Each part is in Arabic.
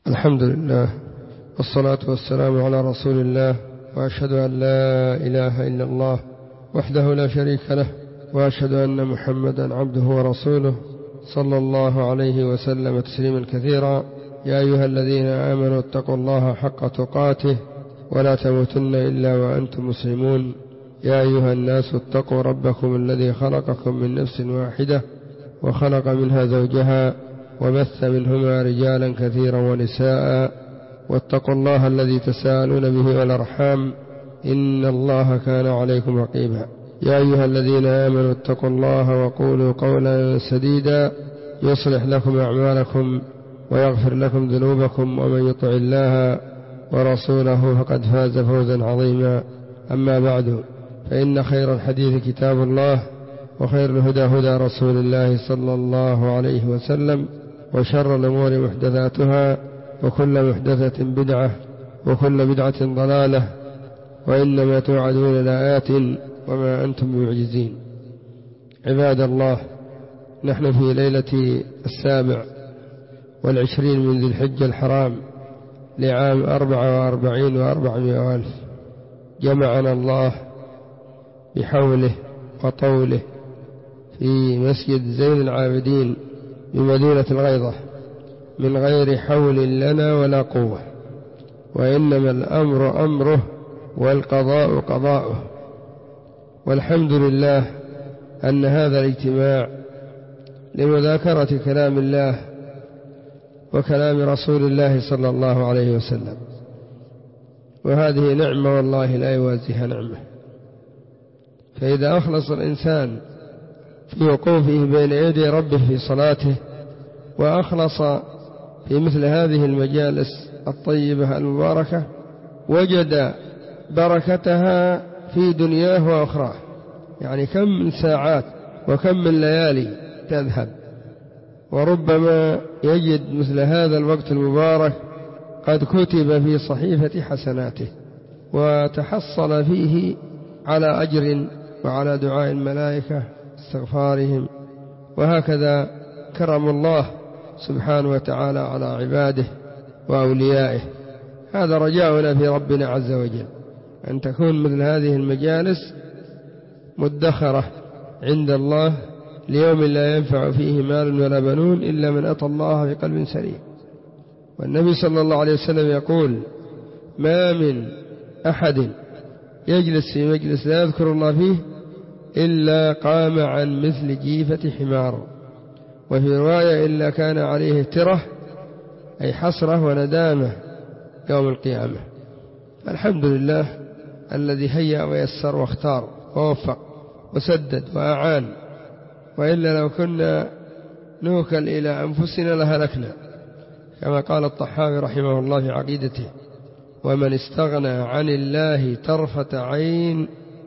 الحمد لله والصلاة والسلام على رسول الله، وأشهد أن لا إله إلا الله وحده لا شريك له، وأشهد أن محمدا عبده ورسوله صلى الله عليه وسلم تسليما كثيرا. يا أيها الذين آمنوا اتقوا الله حق تقاته ولا تموتن إلا وأنتم مسلمون. يا أيها الناس اتقوا ربكم الذي خلقكم من نفس واحدة وخلق منها زوجها وبث منهما رجالا كثيرا ونساء، واتقوا الله الذي تساءلون به والأرحام إن الله كان عليكم رقيبا. يا أيها الذين آمنوا اتقوا الله وقولوا قولا سديدا يصلح لكم أعمالكم ويغفر لكم ذنوبكم، ومن يطع الله ورسوله فقد فاز فوزا عظيما. أما بعد، فإن خير الحديث كتاب الله، وخير الهدى هدى رسول الله صلى الله عليه وسلم، وشر الأمور محدثاتها، وكل محدثة بدعة، وكل بدعة ضلالة، وإنما توعدون لآت وما أنتم بمعجزين. عباد الله، نحن في ليلة 27 من ذي الحجة الحرام لعام 44 و400 ألف. جمعنا الله بحوله وطوله في مسجد زين العابدين بمدينة الغيضة من غير حول لنا ولا قوة، وإنما الأمر أمره والقضاء قضاؤه. والحمد لله أن هذا الاجتماع لمذاكرة كلام الله وكلام رسول الله صلى الله عليه وسلم، وهذه نعمة والله لا يوازيها نعمة. فإذا أخلص الإنسان في وقوفه بين يدي ربه في صلاته، وأخلص في مثل هذه المجالس الطيبة المباركة، وجد بركتها في دنياه وأخراه. يعني كم من ساعات وكم من ليالي تذهب، وربما يجد مثل هذا الوقت المبارك قد كتب في صحيفة حسناته، وتحصل فيه على أجر وعلى دعاء الملائكة استغفارهم. وهكذا كرم الله سبحانه وتعالى على عباده وأوليائه. هذا رجاؤنا في ربنا عز وجل، أن تكون مثل هذه المجالس مدخرة عند الله ليوم لا ينفع فيه مال ولا بنون إلا من أتى الله بقلب سليم. والنبي صلى الله عليه وسلم يقول: ما من أحد يجلس في مجلس لا يذكر الله فيه إلا قام عن مثل جيفة حمار، وفي رواية إلا كان عليه ترة، أي حسرة وندامة يوم القيامة. الحمد لله الذي هيأ ويسر واختار ووفق وسدد وأعان، وإلا لو كنا نوكل إلى أنفسنا لهلكنا، كما قال الطحاوي رحمه الله في عقيدته: ومن استغنى عن الله طرفة عين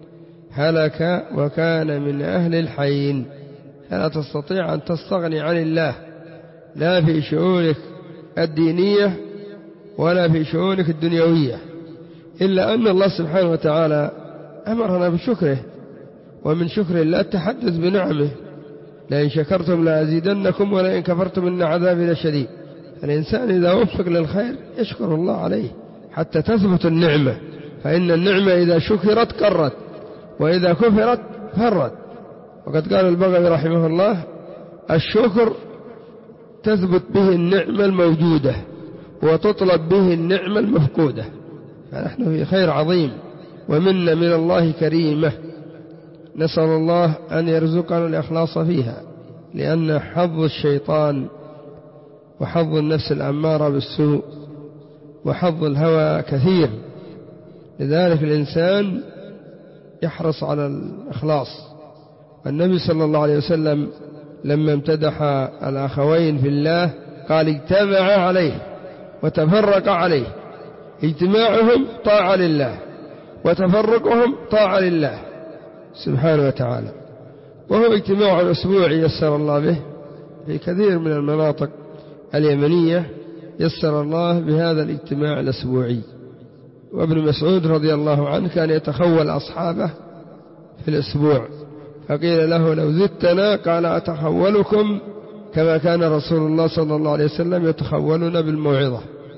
هلك وكان من أهل الحين. فلا تستطيع أن تستغني عن الله، لا في شؤونك الدينية ولا في شؤونك الدنيوية، إلا أن الله سبحانه وتعالى أمرنا بشكره، ومن شكر الله التحدث بنعمه: لئن شكرتم لأزيدنكم ولئن كفرتم إن عذابي لشديد. فالإنسان إذا وفق للخير يشكر الله عليه حتى تثبت النعمة، فإن النعمة إذا شكرت قرت، وإذا كفرت فرت. وقد قال البغوي رحمه الله: الشكر تثبت به النعمة الموجودة وتطلب به النعمة المفقودة. فنحن في خير عظيم ومنة من الله كريمة، نسأل الله أن يرزقنا الإخلاص فيها، لأن حظ الشيطان وحظ النفس الأمارة بالسوء وحظ الهوى كثير. لذلك الإنسان يحرص على الإخلاص. النبي صلى الله عليه وسلم لما امتدح الأخوين في الله قال: اجتمعا عليه وتفرقا عليه. اجتماعهم طاعة لله، وتفرقهم طاعة لله سبحانه وتعالى. وهو اجتماع أسبوعي يسر الله به في كثير من المناطق اليمنية، يسر الله بهذا الاجتماع الأسبوعي. وابن مسعود رضي الله عنه كان يتخول أصحابه في الأسبوع، فقيل له: لو زدتنا، قال: أتخولكم كما كان رسول الله صلى الله عليه وسلم يتخولنا بالموعظة.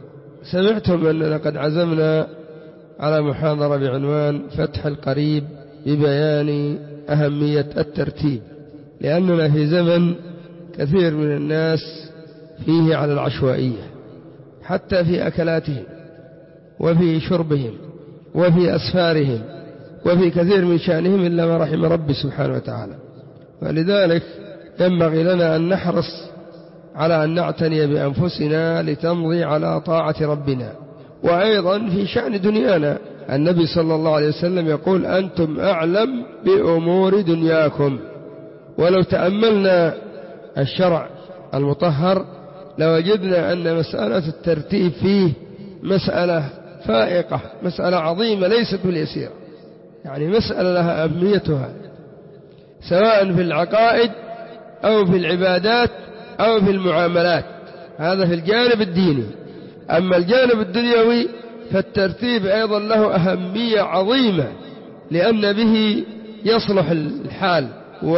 سمعتم أننا قد عزمنا على محاضرة بعنوان فتح القريب ببيان أهمية الترتيب، لأننا في زمن كثير من الناس فيه على العشوائية، حتى في أكلاتهم وفي شربهم وفي أسفارهم وفي كثير من شأنهم إلا ما رحم ربي سبحانه وتعالى. ولذلك ينبغي لنا أن نحرص على أن نعتني بأنفسنا لتمضي على طاعة ربنا. وأيضا في شأن دنيانا النبي صلى الله عليه وسلم يقول أنتم أعلم بأمور دنياكم. ولو تأملنا الشرع المطهر لوجدنا أن مسألة الترتيب فيه مسألة فائقة، مسألة عظيمة ليست باليسيرة، يعني مسألة لها أهميتها سواء في العقائد أو في العبادات أو في المعاملات. هذا في الجانب الديني. أما الجانب الدنيوي فالترتيب أيضا له أهمية عظيمة، لأن به يصلح الحال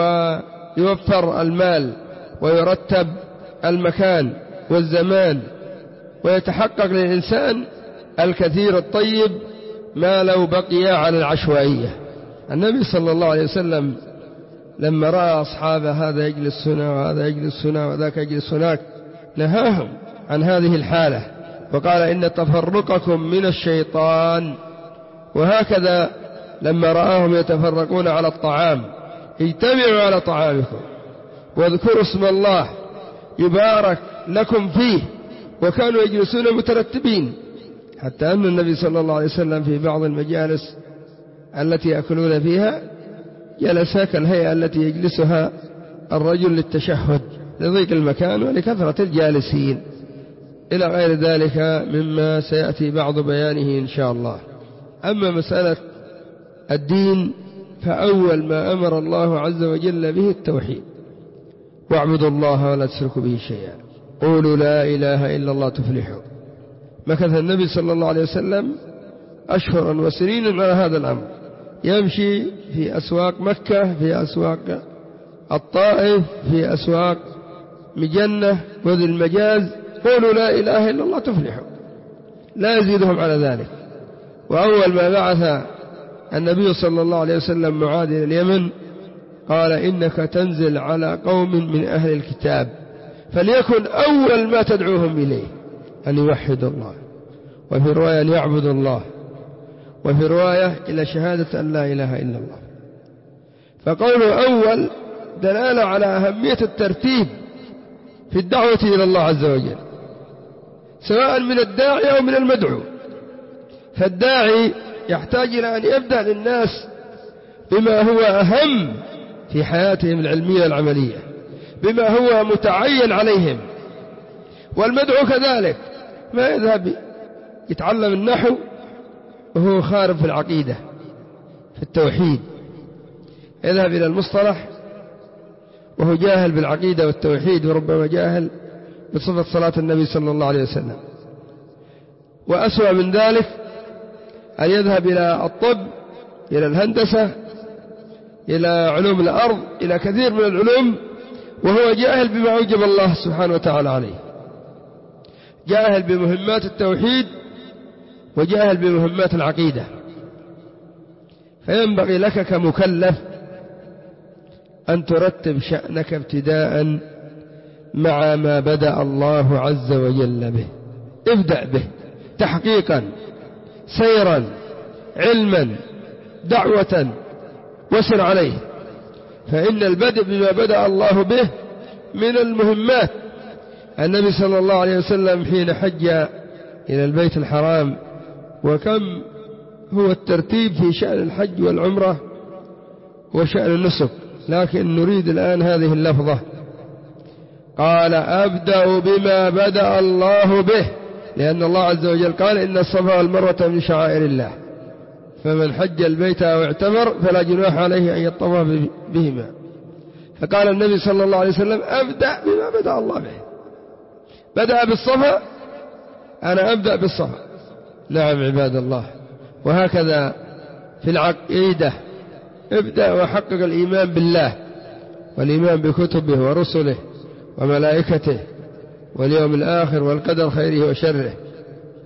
ويوفر المال ويرتب المكان والزمان، ويتحقق للإنسان الكثير الطيب ما لو بقي على العشوائية. النبي صلى الله عليه وسلم لما رأى أصحابه هذا يجلس هنا وهذا يجلس هنا وذاك يجلس هناك نهاهم عن هذه الحالة وقال إن تفرقكم من الشيطان. وهكذا لما رآهم يتفرقون على الطعام اجتمعوا على طعامكم واذكروا اسم الله يبارك لكم فيه، وكانوا يجلسون مترتبين، حتى أن النبي صلى الله عليه وسلم في بعض المجالس التي يأكلون فيها جلس كالهيئة التي يجلسها الرجل للتشهد لضيق المكان ولكثرة الجالسين إلى غير ذلك مما سيأتي بعض بيانه إن شاء الله. أما مسألة الدين فأول ما أمر الله عز وجل به التوحيد، واعبدوا الله ولا تشركوا به شيئا، قولوا لا إله إلا الله تفلحوا. مكث النبي صلى الله عليه وسلم أشهرا وسنين على هذا الأمر، يمشي في أسواق مكة، في أسواق الطائف، في أسواق مجنة وذي المجاز، قولوا لا إله إلا الله تفلحوا، لا يزيدهم على ذلك. وأول ما بعث النبي صلى الله عليه وسلم معاذ إلى اليمن قال إنك تنزل على قوم من أهل الكتاب فليكن أول ما تدعوهم إليه أن يوحدوا الله، وفي رواية أن يعبدوا الله، وفي رواية إلى شهادة أن لا إله إلا الله. فقوله أول دلالة على أهمية الترتيب في الدعوة إلى الله عز وجل، سواء من الداعي أو من المدعو. فالداعي يحتاج إلى أن يبدأ للناس بما هو أهم في حياتهم العلمية العملية، بما هو متعين عليهم. والمدعو كذلك ما يذهب يتعلم النحو وهو خارب في العقيدة في التوحيد، يذهب إلى المصطلح وهو جاهل بالعقيدة والتوحيد، وربما جاهل بصفة صلاة النبي صلى الله عليه وسلم. وأسوأ من ذلك أن يذهب إلى الطب، إلى الهندسة، إلى علوم الأرض، إلى كثير من العلوم وهو جاهل بما أوجب الله سبحانه وتعالى عليه، جاهل بمهمات التوحيد وجاهل بمهمات العقيدة. فينبغي لك كمكلف أن ترتب شأنك ابتداء مع ما بدأ الله عز وجل به، ابدأ به تحقيقا، سيرا، علما، دعوة، وسر عليه. فإن البدء بما بدأ الله به من المهمات. النبي صلى الله عليه وسلم حين حج إلى البيت الحرام، وكم هو الترتيب في شأن الحج والعمرة وشأن النسك، لكن نريد الآن هذه اللفظة، قال أبدأ بما بدأ الله به، لأن الله عز وجل قال إن الصفا والمروة من شعائر الله، فمن حج البيت أو اعتمر فلا جناح عليه أن يطوف بهما. فقال النبي صلى الله عليه وسلم أبدأ بما بدأ الله به، بدأ بالصفا، أنا أبدأ بالصفا. نعم عباد الله. وهكذا في العقيدة، ابدأ وحقق الإيمان بالله والإيمان بكتبه ورسله وملائكته واليوم الآخر والقدر خيره وشره.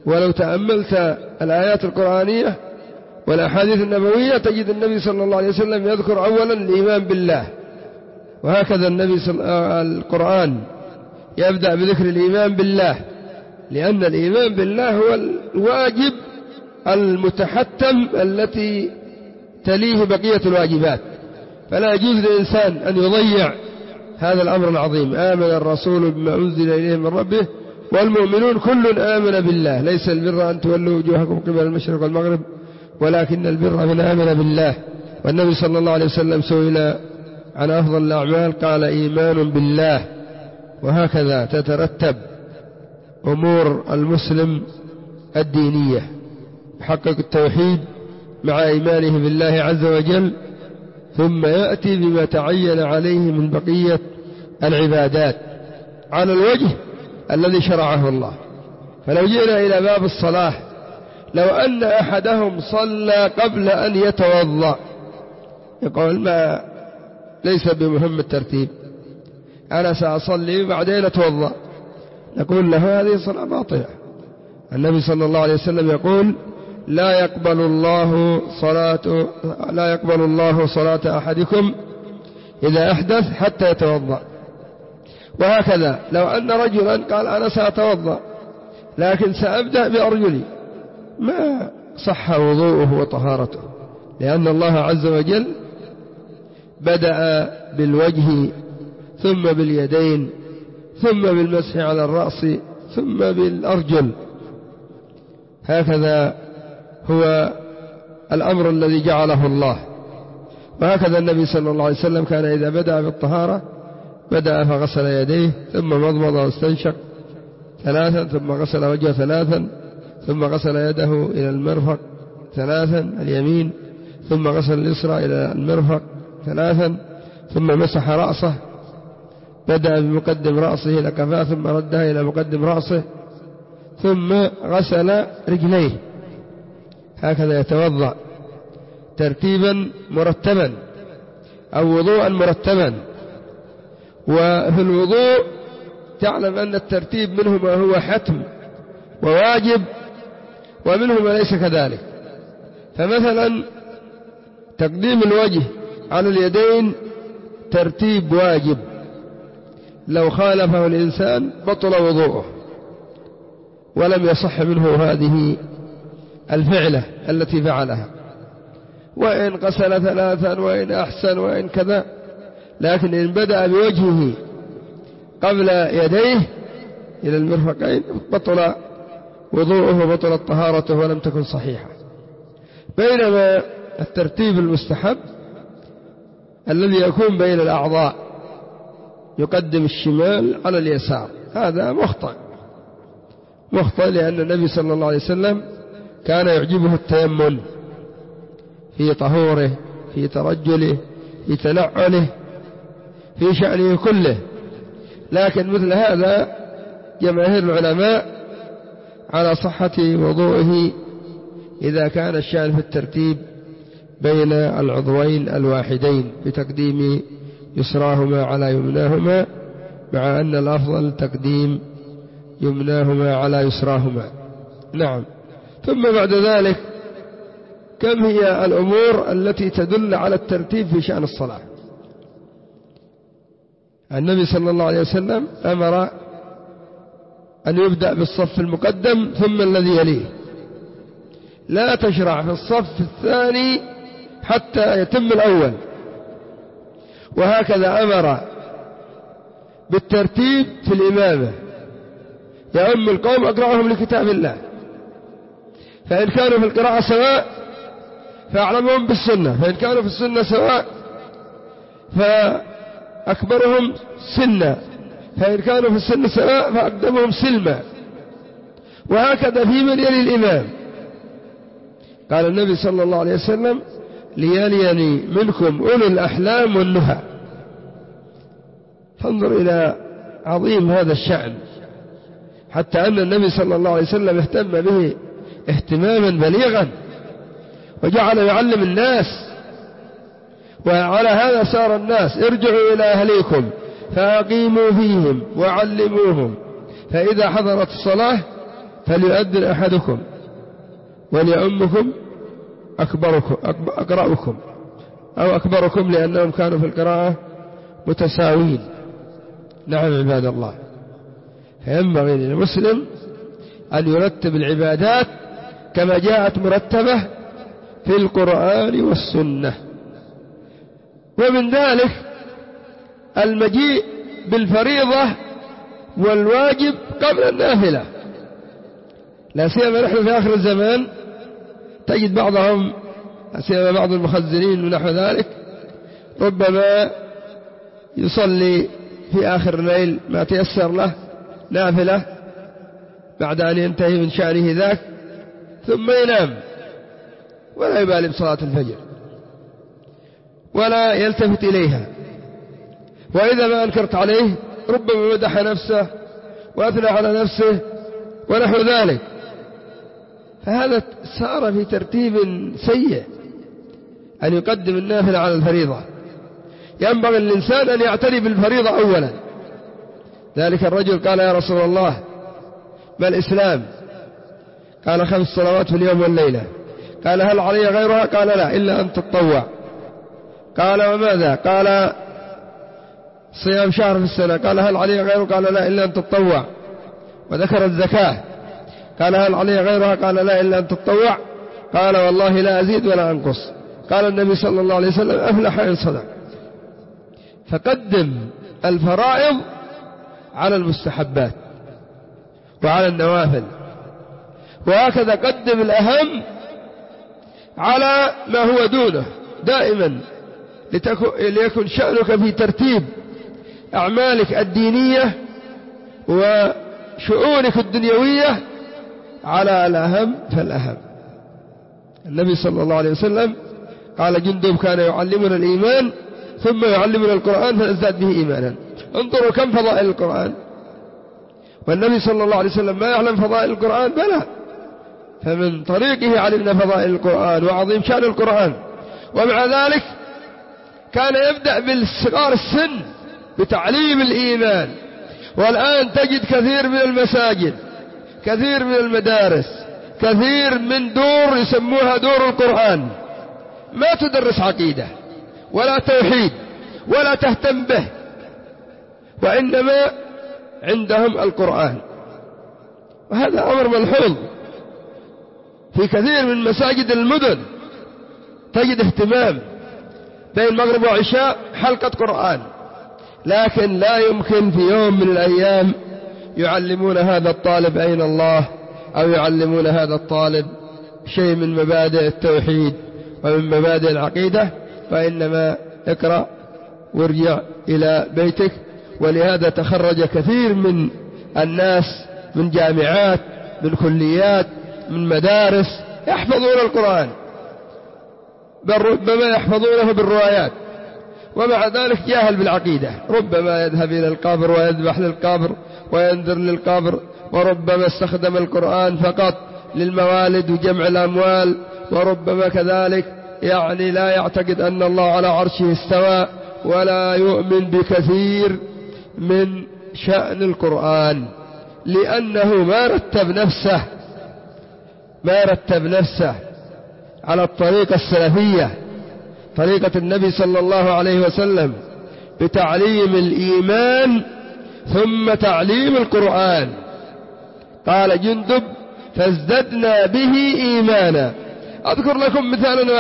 ولو تأملت الآيات القرآنية والأحاديث النبوية تجد النبي صلى الله عليه وسلم يذكر أولا الإيمان بالله، وهكذا القرآن يبدأ بذكر الإيمان بالله، لأن الإيمان بالله هو الواجب المتحتم التي تليه بقية الواجبات، فلا يجوز للإنسان أن يضيع هذا الأمر العظيم. آمن الرسول بما أنزل إليه من ربه والمؤمنون كل آمن بالله، ليس البر أن تولوا وجوهكم قبل المشرق والمغرب ولكن البر من آمن بالله. والنبي صلى الله عليه وسلم سئل عن أفضل الأعمال قال إيمان بالله. وهكذا تترتب أمور المسلم الدينية، يحقق التوحيد مع إيمانه بالله عز وجل، ثم يأتي بما تعين عليه من بقية العبادات على الوجه الذي شرعه الله. فلو جئنا إلى باب الصلاة، لو أن أحدهم صلى قبل أن يتوضأ، يقول ما ليس بمهم الترتيب، أنا سأصلي وبعدين أتوضأ، نقول له هذه صلاة باطلة. النبي صلى الله عليه وسلم يقول لا يقبل الله صلاة أحدكم إذا أحدث حتى يتوضأ. وهكذا لو أن رجلا قال أنا سأتوضأ لكن سأبدأ بأرجلي، ما صح وضوءه وطهارته، لأن الله عز وجل بدأ بالوجه ثم باليدين ثم بالمسح على الرأس ثم بالأرجل. هكذا هو الأمر الذي جعله الله. وهكذا النبي صلى الله عليه وسلم كان إذا بدأ بالطهارة بدأ فغسل يديه ثم مضمض واستنشق ثلاثا، ثم غسل وجهه ثلاثا، ثم غسل يده إلى المرفق ثلاثا اليمين، ثم غسل اليسرى إلى المرفق ثلاثا، ثم مسح رأسه، بدأ بمقدم رأسه إلى كفاه ثم ردها إلى مقدم رأسه، ثم غسل رجليه. هكذا يتوضأ ترتيبا مرتبا أو وضوءا مرتبا. وفي الوضوء تعلم أن الترتيب منه ما هو حتم وواجب ومنه ما ليس كذلك. فمثلا تقديم الوجه على اليدين ترتيب واجب، لو خالفه الإنسان بطل وضوءه ولم يصح منه هذه الفعلة التي فعلها، وإن غسل ثلاثا وإن أحسن وإن كذا، لكن إن بدأ بوجهه قبل يديه إلى المرفقين بطل وضوءه وبطلت طهارته ولم تكن صحيحة. بينما الترتيب المستحب الذي يكون بين الأعضاء يقدم الشمال على اليسار، هذا مخطئ لأن النبي صلى الله عليه وسلم كان يعجبه التيمم في طهوره، في ترجله، في تنعله، في شأنه كله. لكن مثل هذا جماهير العلماء على صحة وضوءه إذا كان الشأن في الترتيب بين العضوين الواحدين بتقديم يسراهما على يمناهما، مع أن الأفضل تقديم يمناهما على يسراهما. نعم. ثم بعد ذلك كم هي الأمور التي تدل على الترتيب في شأن الصلاة؟ النبي صلى الله عليه وسلم أمر أن يبدأ بالصف المقدم ثم الذي يليه، لا تشرع في الصف الثاني حتى يتم الأول. وهكذا أمر بالترتيب في الإمامة، يؤم القوم أقرأهم لكتاب الله، فإن كانوا في القراءة سواء فأعلمهم بالسنة، فإن كانوا في السنة سواء فأكبرهم سنا، فإن كانوا في السن سواء فأقدمهم سلما. وهكذا في من يلي الإمام. قال النبي صلى الله عليه وسلم ليليني منكم أولو الأحلام والنهى. فانظر إلى عظيم هذا الشأن، حتى أن النبي صلى الله عليه وسلم اهتم به اهتماما بليغا وجعل يعلم الناس. وعلى هذا سار الناس: ارجعوا إلى أهليكم فأقيموا فيهم وعلموهم، فإذا حضرت الصلاة فليؤذن أحدكم وليؤمكم أقرأكم أو أكبركم، لأنهم كانوا في القراءة متساوين. نعم عباد الله، فينبغي للمسلم أن يرتب العبادات كما جاءت مرتبة في القرآن والسنة. ومن ذلك المجيء بالفريضة والواجب قبل النافلة، لا سيما نحن في آخر الزمان تجد بعضهم، لا سيما بعض المخزنين ونحو ذلك، ربما يصلي في آخر الليل ما تيسر له نافلة بعد أن ينتهي من شأنه ذاك، ثم ينام ولا يبالي بصلاة الفجر ولا يلتفت إليها. وإذا ما أنكرت عليه ربما مدح نفسه وأثنى على نفسه ونحو ذلك، فهذا صار في ترتيب سيء أن يقدم النافلة على الفريضة. ينبغي الإنسان أن يعتني بالفريضة أولا. ذلك الرجل قال: يا رسول الله ما الإسلام؟ قال: 5 صلوات في اليوم والليلة. قال: هل علي غيرها؟ قال: لا، إلا أن تتطوع. قال: وماذا؟ قال: صيام شهر في السنة. قال: هل علي غيره؟ قال: لا، إلا أن تتطوع. وذكر الزكاة. قال: هل علي غيرها؟ قال: لا، إلا أن تتطوع. قال: والله لا أزيد ولا أنقص. قال النبي صلى الله عليه وسلم: أفلح إن صدق. فقدم الفرائض على المستحبات وعلى النوافل، وهكذا قدم الأهم على ما هو دونه دائما، ليكن شأنك في ترتيب أعمالك الدينية وشؤونك الدنيوية على الأهم فالأهم. النبي صلى الله عليه وسلم قال: جندب كان يعلمنا الإيمان ثم يعلمنا القرآن فنزداد به إيمانا. انظروا كم فضائل القرآن، والنبي صلى الله عليه وسلم ما يعلم فضائل القرآن؟ بلى، فمن طريقه علمنا فضائل القرآن وعظيم شأن القرآن. ومع ذلك كان يبدأ بالصغار السن بتعليم الإيمان. والآن تجد كثير من المساجد، كثير من المدارس، كثير من دور يسموها دور القرآن، ما تدرس عقيدة ولا توحيد ولا تهتم به، وإنما عندهم القرآن. وهذا أمر ملحوظ في كثير من مساجد المدن، تجد اهتمام بين المغرب والعشاء حلقة قرآن، لكن لا يمكن في يوم من الأيام يعلمون هذا الطالب أين الله، أو يعلمون هذا الطالب شيء من مبادئ التوحيد ومن مبادئ العقيدة، وإنما اقرأ وارجع إلى بيتك. ولهذا تخرج كثير من الناس من جامعات، من كليات، من مدارس يحفظون القرآن، بل ربما يحفظونه بالروايات، ومع ذلك جاهل بالعقيدة. ربما يذهب إلى القبر ويذبح للقبر وينذر للقبر، وربما استخدم القرآن فقط للموالد وجمع الأموال، وربما كذلك يعني لا يعتقد أن الله على عرشه استوى، ولا يؤمن بكثير من شأن القرآن، لأنه ما رتب نفسه على الطريقة السلفية، طريقة النبي صلى الله عليه وسلم، بتعليم الإيمان ثم تعليم القرآن. قال جندب: فازددنا به إيمانا. أذكر لكم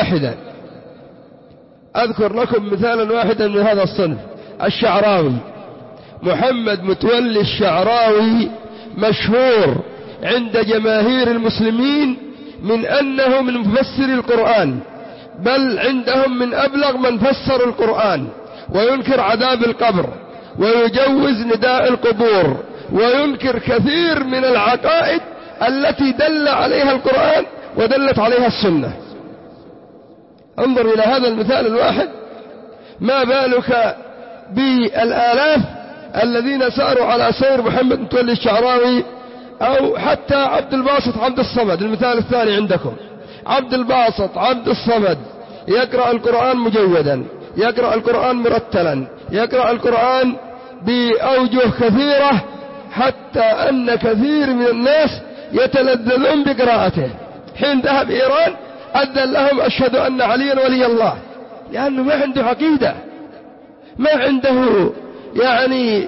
مثالا واحدا من هذا الصنف. الشعراوي، محمد متولي الشعراوي، مشهور عند جماهير المسلمين من أنه من مفسر القرآن، بل عندهم من أبلغ من فسر القرآن، وينكر عذاب القبر، ويجوز نداء القبور، وينكر كثير من العقائد التي دل عليها القرآن ودلت عليها السنة. انظر إلى هذا المثال الواحد، ما بالك بالآلاف الذين ساروا على سير محمد متولي الشعراوي، أو حتى عبد الباسط عبد الصمد. المثال الثاني عندكم عبد الباسط عبد الصمد، يقرأ القرآن مجودا، يقرأ القرآن مرتلا، يقرأ القرآن بأوجه كثيرة، حتى أن كثير من الناس يتلذذون بقراءته. حين ذهب إيران أذن لهم أشهد أن عليا ولي الله، لأنه ما عنده عقيدة، ما عنده يعني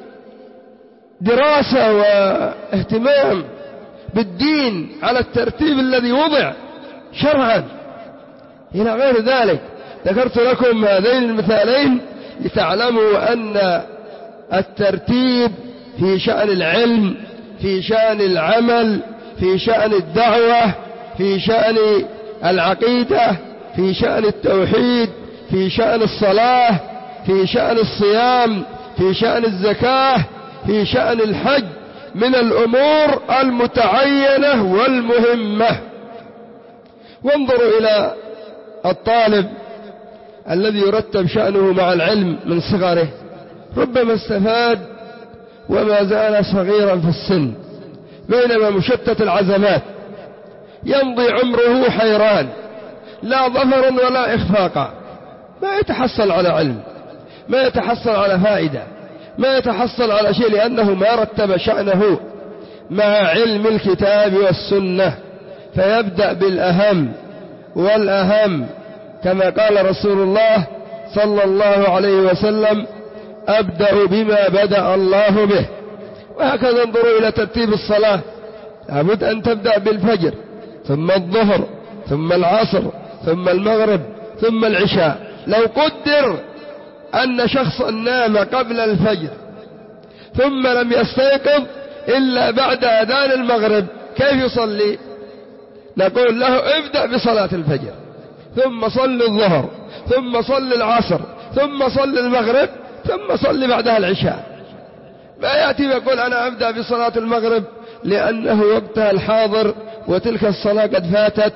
دراسة واهتمام بالدين على الترتيب الذي وضع شرعا إلى غير ذلك. ذكرت لكم هذين المثالين لتعلموا أن الترتيب في شأن العلم، في شأن العمل، في شأن الدعوة، في شأن العقيدة، في شأن التوحيد، في شأن الصلاة، في شأن الصيام، في شأن الزكاة، في شأن الحج، من الأمور المتعينة والمهمة. وانظروا إلى الطالب الذي يرتب شأنه مع العلم من صغره، ربما استفاد وما زال صغيرا في السن، بينما مشتت العزمات يمضي عمره حيران، لا ظفرا ولا إخفاقا، ما يتحصل على علم، ما يتحصل على فائدة، ما يتحصل على شيء، لأنه ما رتب شأنه مع علم الكتاب والسنة. فيبدأ بالأهم والأهم، كما قال رسول الله صلى الله عليه وسلم: أبدأ بما بدأ الله به. وهكذا انظروا إلى ترتيب الصلاة، لابد أن تبدأ بالفجر، ثم الظهر، ثم العصر، ثم المغرب، ثم العشاء. لو قدر أن شخصا نام قبل الفجر ثم لم يستيقظ إلا بعد أذان المغرب، كيف يصلي؟ نقول له: ابدأ بصلاة الفجر، ثم صل الظهر، ثم صل العصر، ثم صل المغرب، ثم صل بعدها العشاء. ما يأتي ويقول: أنا أبدأ بصلاة المغرب لأنه وقتها الحاضر وتلك الصلاة قد فاتت،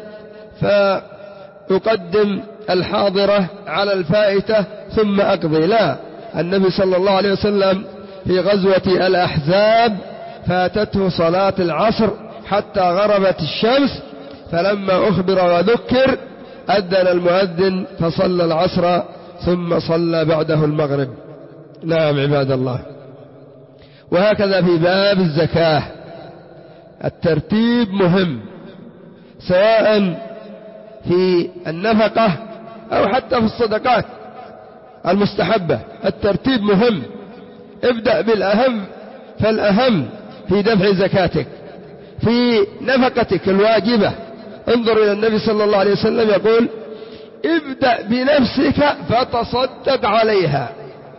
فأقدم الحاضرة على الفائتة ثم أقضي. لا، النبي صلى الله عليه وسلم في غزوة الأحزاب فاتته صلاة العصر حتى غربت الشمس، فلما أخبر وذكر أذن المؤذن فصلى العصر ثم صلى بعده المغرب. نعم عباد الله. وهكذا في باب الزكاة الترتيب مهم، سواء في النفقة أو حتى في الصدقات المستحبة، الترتيب مهم. ابدأ بالأهم فالأهم في دفع زكاتك، في نفقتك الواجبة. انظر إلى النبي صلى الله عليه وسلم يقول: ابدأ بنفسك فتصدق عليها.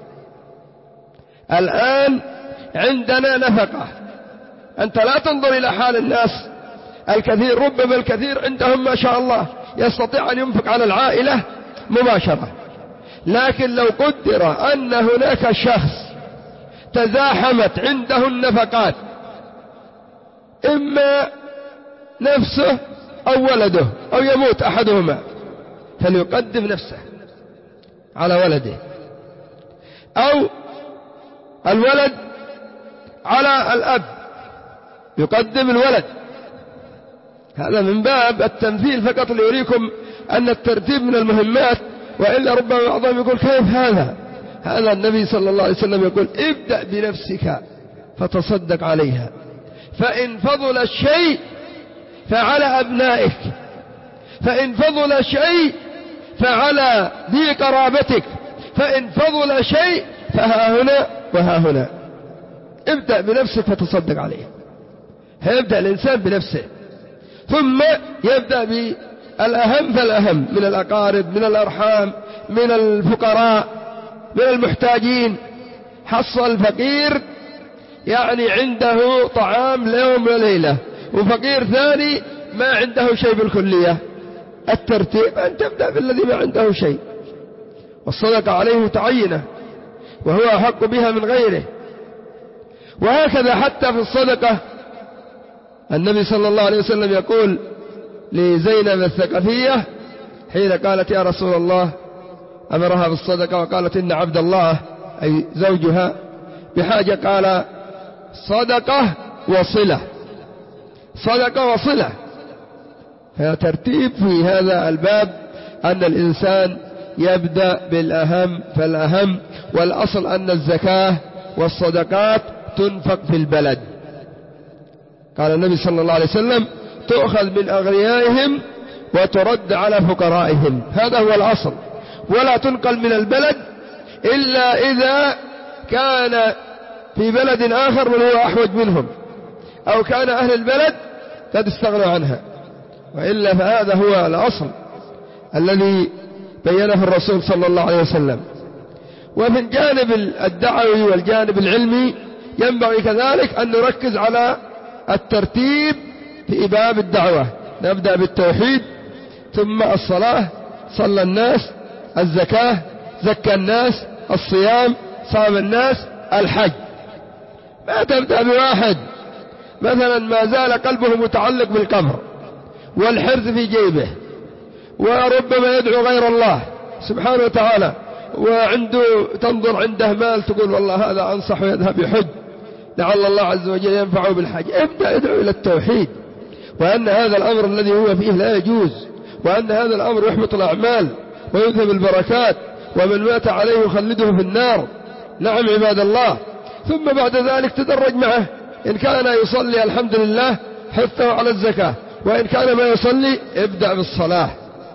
الآن عندنا نفقة، أنت لا تنظر إلى حال الناس الكثير، ربما الكثير عندهم ما شاء الله يستطيع أن ينفق على العائلة مباشرة، لكن لو قدر أن هناك شخص تزاحمت عنده النفقات، إما نفسه أو ولده أو يموت أحدهما، فليقدم نفسه على ولده، أو الولد على الأب يقدم الولد. هذا من باب التمثيل فقط ليريكم أن الترتيب من المهمات، وإلا ربما بعضهم يقول: كيف هذا؟ هذا النبي صلى الله عليه وسلم يقول: ابدأ بنفسك فتصدق عليها، فإن فضل الشيء فعلى أبنائك، فإن فضل شيء فعلى ذي قرابتك، فإن فضل شيء فها هنا وها هنا. ابدأ بنفسك فتصدق عليه. هيبدأ الإنسان بنفسه، ثم يبدأ بالأهم فالأهم، من الأقارب، من الأرحام، من الفقراء، من المحتاجين. حصل فقير يعني عنده طعام ليوم وليلة، وفقير ثاني ما عنده شيء بالكلية. الترتيب أن تبدأ بالذي ما عنده شيء، والصدقة عليه متعينة وهو أحق بها من غيره. وهكذا حتى في الصدقة النبي صلى الله عليه وسلم يقول لزينب الثقفية حين قالت: يا رسول الله، أمرها بالصدقة وقالت: إن عبد الله أي زوجها بحاجة، قال: صدقة وصلة، صدقة وصلة. فترتيب في هذا الباب أن الإنسان يبدأ بالأهم فالأهم، والأصل أن الزكاة والصدقات تنفق في البلد. قال النبي صلى الله عليه وسلم تؤخذ من أغنيائهم وترد على فقرائهم، هذا هو الأصل، ولا تنقل من البلد إلا إذا كان في بلد آخر من هو أحوج منهم، أو كان أهل البلد قد استغنوا عنها، وإلا فهذا هو الأصل الذي بينه الرسول صلى الله عليه وسلم. وفي الجانب الدعوي والجانب العلمي ينبغي كذلك أن نركز على الترتيب في باب الدعوة، نبدأ بالتوحيد، ثم الصلاة صلى الناس، الزكاة زكى الناس، الصيام صام الناس، الحج. ما تبدأ بواحد مثلا ما زال قلبه متعلق بالقبر والحرز في جيبه وربما يدعو غير الله سبحانه وتعالى، وعنده تنظر عنده مال تقول والله هذا أنصح يذهب يحج لعل الله عز وجل ينفعه بالحج. ابدأ ادعو إلى التوحيد، وأن هذا الأمر الذي هو فيه لا يجوز، وأن هذا الأمر يحبط الأعمال ويذهب البركات، ومن مات عليه يخلده في النار. نعم عباد الله. ثم بعد ذلك تدرج معه، إن كان يصلي الحمد لله حثه على الزكاة، وإن كان ما يصلي ابدأ بالصلاة.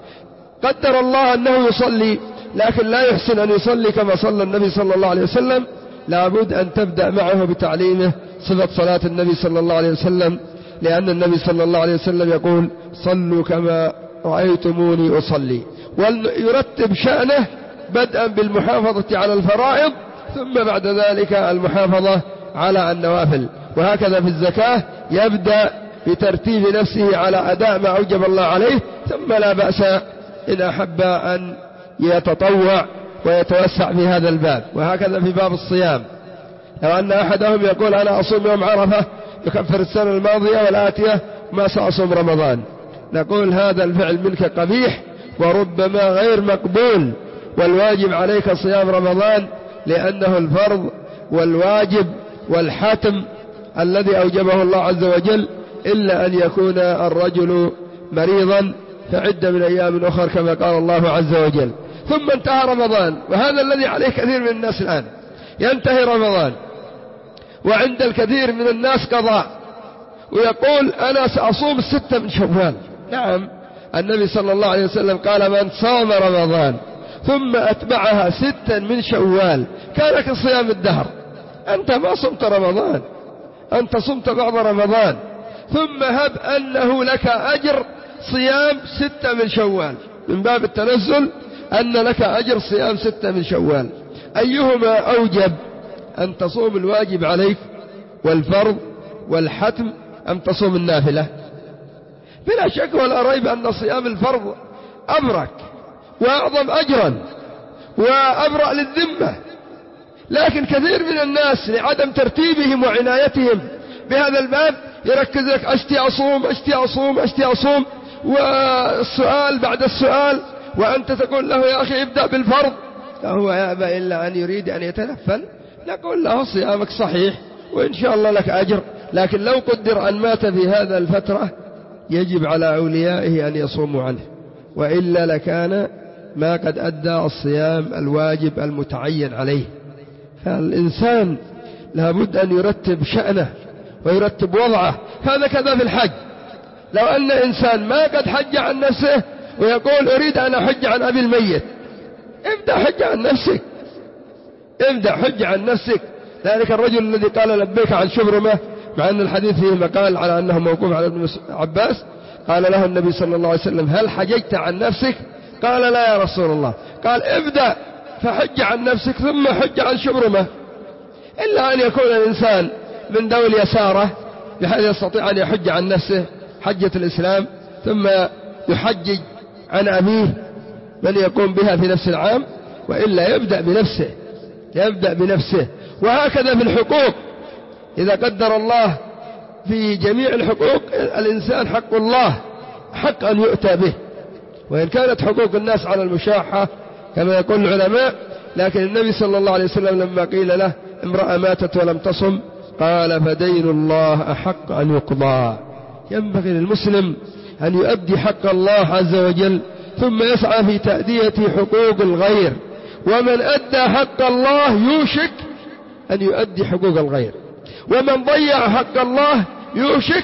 قدر الله أنه يصلي لكن لا يحسن أن يصلي كما صلى النبي صلى الله عليه وسلم، لابد أن تبدأ معه بتعليمه صفة صلاة النبي صلى الله عليه وسلم، لأن النبي صلى الله عليه وسلم يقول صلوا كما رأيتموني أصلي، ويرتب شأنه بدءا بالمحافظة على الفرائض، ثم بعد ذلك المحافظة على النوافل. وهكذا في الزكاة يبدأ بترتيب نفسه على أداء ما أوجب الله عليه، ثم لا بأس إن أحب أن يتطوع ويتوسع في هذا الباب. وهكذا في باب الصيام، لو أن أحدهم يقول أنا أصوم يوم عرفة يكفر السنة الماضية والآتية ما سأصوم رمضان، نقول هذا الفعل منك قبيح وربما غير مقبول، والواجب عليك صيام رمضان لأنه الفرض والواجب والحتم الذي أوجبه الله عز وجل، إلا أن يكون الرجل مريضا فعد من أيام أخر كما قال الله عز وجل. ثم انتهى رمضان، وهذا الذي عليه كثير من الناس الآن، ينتهي رمضان وعند الكثير من الناس قضاء، ويقول أنا سأصوم 6 من شوال. نعم النبي صلى الله عليه وسلم قال من صام رمضان ثم أتبعها 6 من شوال كان كصيام الدهر. أنت ما صمت رمضان، أنت صمت بعض رمضان، ثم هب أنه لك أجر صيام 6 من شوال، من باب التنزل أن لك أجر صيام 6 من شوال. أيهما أوجب، أن تصوم الواجب عليك والفرض والحتم أم تصوم النافلة؟ بلا شك ولا ريب أن صيام الفرض أبرك وأعظم أجرا وأبرأ للذمة، لكن كثير من الناس لعدم ترتيبهم وعنايتهم بهذا الباب يركز لك أشتي أصوم أشتي أصوم أشتي أصوم، والسؤال بعد السؤال، وأنت تقول له يا أخي ابدأ بالفرض، فهو يأبى إلا أن يريد أن يتنفل. نقول له صيامك صحيح وإن شاء الله لك أجر، لكن لو قدر أن مات في هذا الفترة يجب على أوليائه أن يصوموا عنه، وإلا لكان ما قد أدى الصيام الواجب المتعين عليه. فالإنسان لابد أن يرتب شأنه ويرتب وضعه. هذا كذا في الحج، لو أن إنسان ما قد حج عن نفسه ويقول أريد أن أحج عن أبي الميت، ابدأ حج عن نفسك، ابدأ حج عن نفسك. ذلك الرجل الذي قال لبيك عن شبرمة، مع أن الحديث فيه مقال على أنه موقوف على ابن عباس، قال له النبي صلى الله عليه وسلم هل حججت عن نفسك؟ قال لا يا رسول الله. قال ابدأ فحج عن نفسك ثم حج عن شبرمة، إلا أن يكون الإنسان من ذوي اليسارة بحيث يستطيع أن يحج عن نفسه حجة الإسلام ثم يحجج عن أبيه من يقوم بها في نفس العام، وإلا يبدأ بنفسه. وهكذا في الحقوق، إذا قدر الله في جميع الحقوق الإنسان حق الله حق أن يؤتى به، وإن كانت حقوق الناس على المشاحة كما يقول العلماء، لكن النبي صلى الله عليه وسلم لما قيل له امرأة ماتت ولم تصم قال فدين الله أحق أن يقضى. ينبغي للمسلم أن يؤدي حق الله عز وجل ثم يسعى في تأدية حقوق الغير، ومن أدى حق الله يوشك أن يؤدي حقوق الغير، ومن ضيع حق الله يوشك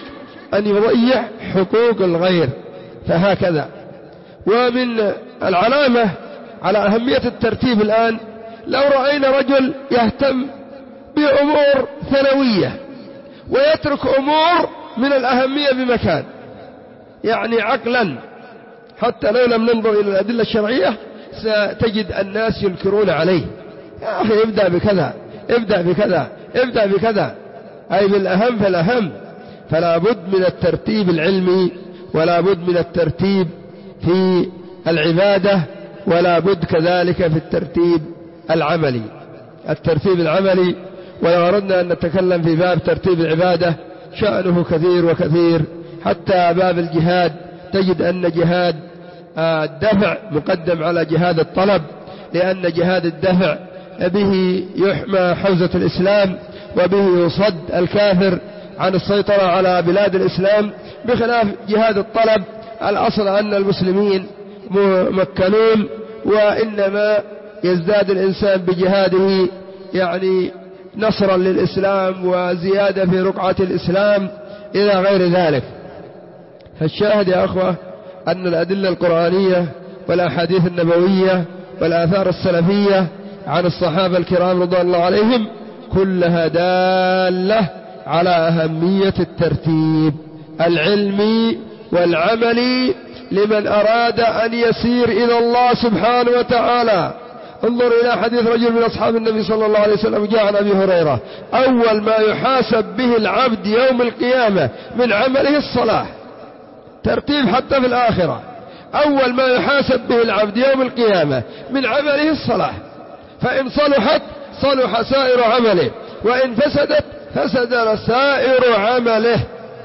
أن يضيع حقوق الغير. فهكذا. ومن العلامة على أهمية الترتيب الآن لو رأينا رجل يهتم بأمور ثانوية ويترك أمور من الأهمية بمكان، يعني عقلا حتى لو لم ننظر إلى الأدلة الشرعية ستجد الناس ينكرون عليه، يا أخي ابدأ بكذا، ابدأ بكذا، ابدأ بكذا، أي بالأهم فالأهم. فلا بد من الترتيب العلمي، ولا بد من الترتيب في العبادة، ولا بد كذلك في الترتيب العملي. الترتيب العملي، ولو أردنا أن نتكلم في باب ترتيب العبادة شأنه كثير وكثير، حتى باب الجهاد تجد أن جهاد الدفع مقدم على جهاد الطلب، لأن جهاد الدفع به يحمى حوزة الإسلام وبه يصد الكافر عن السيطرة على بلاد الإسلام، بخلاف جهاد الطلب الأصل أن المسلمين ممكنون، وإنما يزداد الإنسان بجهاده يعني نصرا للإسلام وزيادة في رقعة الإسلام إلى غير ذلك. فالشاهد يا أخوة أن الأدلة القرآنية والأحاديث النبوية والآثار السلفية عن الصحابة الكرام رضوان الله عليهم كلها دالة على أهمية الترتيب العلمي والعملي لمن أراد أن يسير إلى الله سبحانه وتعالى. انظر إلى حديث رجل من أصحاب النبي صلى الله عليه وسلم جاء عن أبي هريرة: أول ما يحاسب به العبد يوم القيامة من عمله الصلاة. ترتيب حتى في الآخرة، أول ما يحاسب به العبد يوم القيامة من عمله الصلاة، فإن صلحت صلح سائر عمله، وإن فسدت فسد سائر عمله.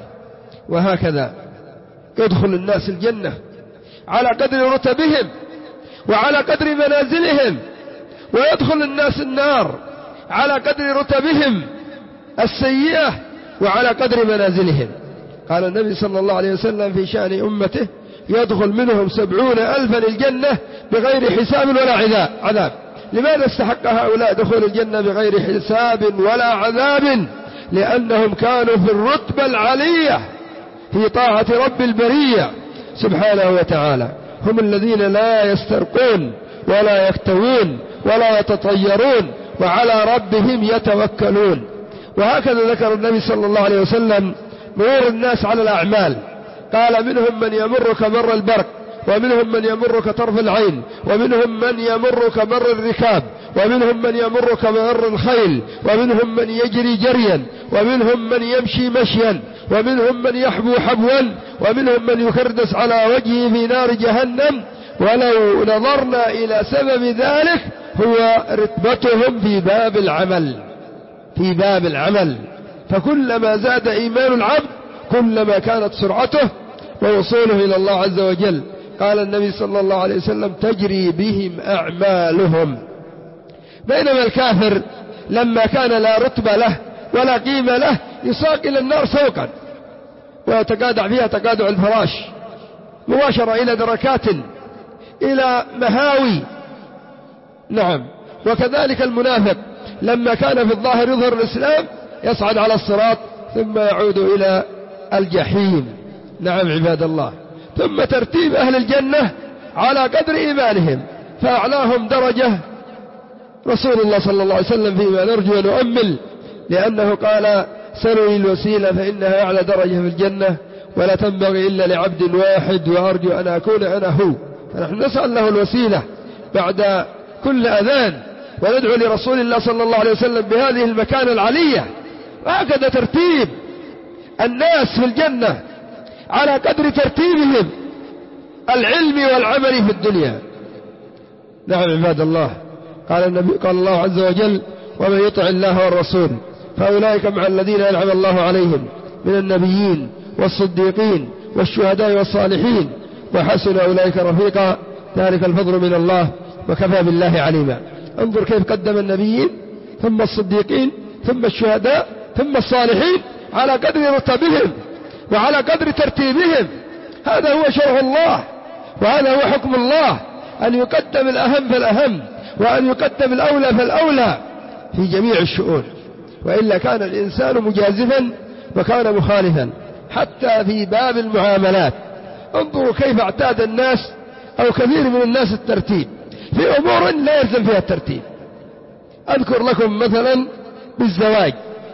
وهكذا يدخل الناس الجنة على قدر رتبهم وعلى قدر منازلهم، ويدخل الناس النار على قدر رتبهم السيئة وعلى قدر منازلهم. قال النبي صلى الله عليه وسلم في شأن أمته: يدخل منهم 70,000 الجنة بغير حساب ولا عذاب. لماذا استحق هؤلاء دخول الجنة بغير حساب ولا عذاب؟ لأنهم كانوا في الرتبة العالية في طاعة رب البرية سبحانه وتعالى. هم الذين لا يسترقون ولا يكتوون ولا يتطيرون وعلى ربهم يتوكلون. وهكذا ذكر النبي صلى الله عليه وسلم مرور الناس على الأعمال، قال: منهم من يمر كمر البرق، ومنهم من يمر كطرف العين، ومنهم من يمر كمر الركاب، ومنهم من يمر كمر الخيل، ومنهم من يجري جريا، ومنهم من يمشي مشيا، ومنهم من يحبو حبوا، ومنهم من يكردس على وجهه في نار جهنم. ولو نظرنا إلى سبب ذلك هو رتبتهم في باب العمل. فكلما زاد إيمان العبد كلما كانت سرعته ووصوله إلى الله عز وجل. قال النبي صلى الله عليه وسلم: تجري بهم أعمالهم. بينما الكافر لما كان لا رتبة له ولا قيمة له يساق إلى النار سوقا ويتقادع فيها تقادع الفراش مباشرة إلى دركات، إلى مهاوي. نعم. وكذلك المنافق لما كان في الظاهر يظهر الإسلام يصعد على الصراط ثم يعود إلى الجحيم. نعم عباد الله. ثم ترتيب أهل الجنة على قدر إيمانهم، فأعلاهم درجة رسول الله صلى الله عليه وسلم فيما نرجو ونؤمل، لأنه قال: سلوا الوسيلة فإنها أعلى درجة في الجنة، ولا تنبغي إلا لعبد واحد، وأرجو أن أكون أنا هو. فنحن نسأل له الوسيلة بعد كل أذان، وندعو لرسول الله صلى الله عليه وسلم بهذه المكانة العلية. وهكذا ترتيب الناس في الجنة على قدر ترتيبهم العلمي والعملي في الدنيا. نعم عباد الله. قال الله عز وجل: ومن يطع الله والرسول فأولئك مع الذين أنعم الله عليهم من النبيين والصديقين والشهداء والصالحين وحسن أولئك رفيقا، ذلك الفضل من الله وكفى بالله عليما. انظر كيف قدم النبيين ثم الصديقين ثم الشهداء ثم الصالحين على قدر رتبهم وعلى قدر ترتيبهم. هذا هو شرع الله، وهذا هو حكم الله، أن يقدم الأهم فالأهم، وأن يقدم الأولى فالأولى في جميع الشؤون، وإلا كان الإنسان مجازفا وكان مخالفا. حتى في باب المعاملات. انظروا كيف اعتاد الناس أو كثير من الناس الترتيب في أمور لا يلزم فيها الترتيب. أذكر لكم مثلا بالزواج.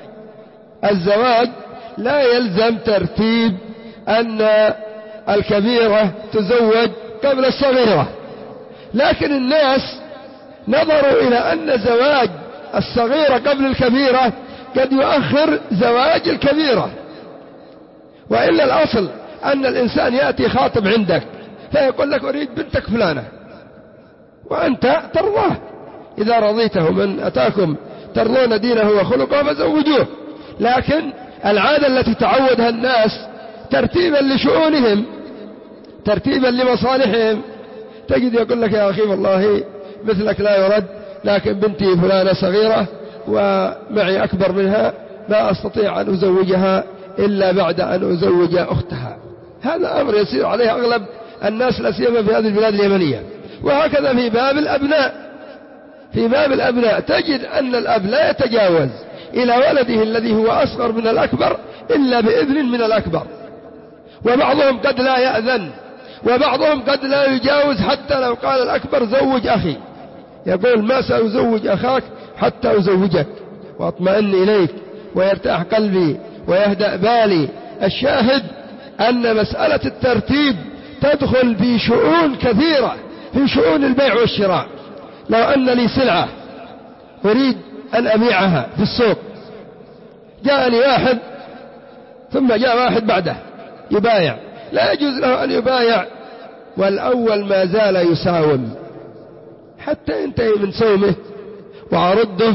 الزواج لا يلزم ترتيب أن الكبيرة تزوج قبل الصغيرة، لكن الناس نظروا إلى أن زواج الصغيرة قبل الكبيرة قد يؤخر زواج الكبيرة، وإلا الأصل أن الإنسان يأتي خاطب عندك فيقول لك أريد بنتك فلانة وأنت ترضاه، إذا رضيته من أتاكم ترضون دينه وخلقه فزوجوه. لكن العادة التي تعودها الناس ترتيبا لشؤونهم، ترتيبا لمصالحهم، تجد يقول لك يا أخي والله مثلك لا يرد، لكن بنتي فلانة صغيرة ومعي أكبر منها لا أستطيع أن أزوجها إلا بعد أن أزوج أختها. هذا أمر يسير عليه أغلب الناس لا سيما في هذه البلاد اليمنية. وهكذا في باب الأبناء، في باب الأبناء تجد أن الأب لا يتجاوز إلى ولده الذي هو أصغر من الأكبر إلا بإذن من الأكبر، وبعضهم قد لا يأذن، وبعضهم قد لا يجاوز حتى لو قال الأكبر زوج أخي، يقول ما سأزوج أخاك حتى أزوجك وأطمئن إليك ويرتاح قلبي ويهدأ بالي. الشاهد أن مسألة الترتيب تدخل في شؤون كثيرة، في شؤون البيع والشراء. لو أن لي سلعة أريد أن أبيعها في السوق، جاءني واحد ثم جاء واحد بعده يبايع، لا يجوز له أن يبايع والأول ما زال يساوم حتى ينتهي من سومه وعرضه،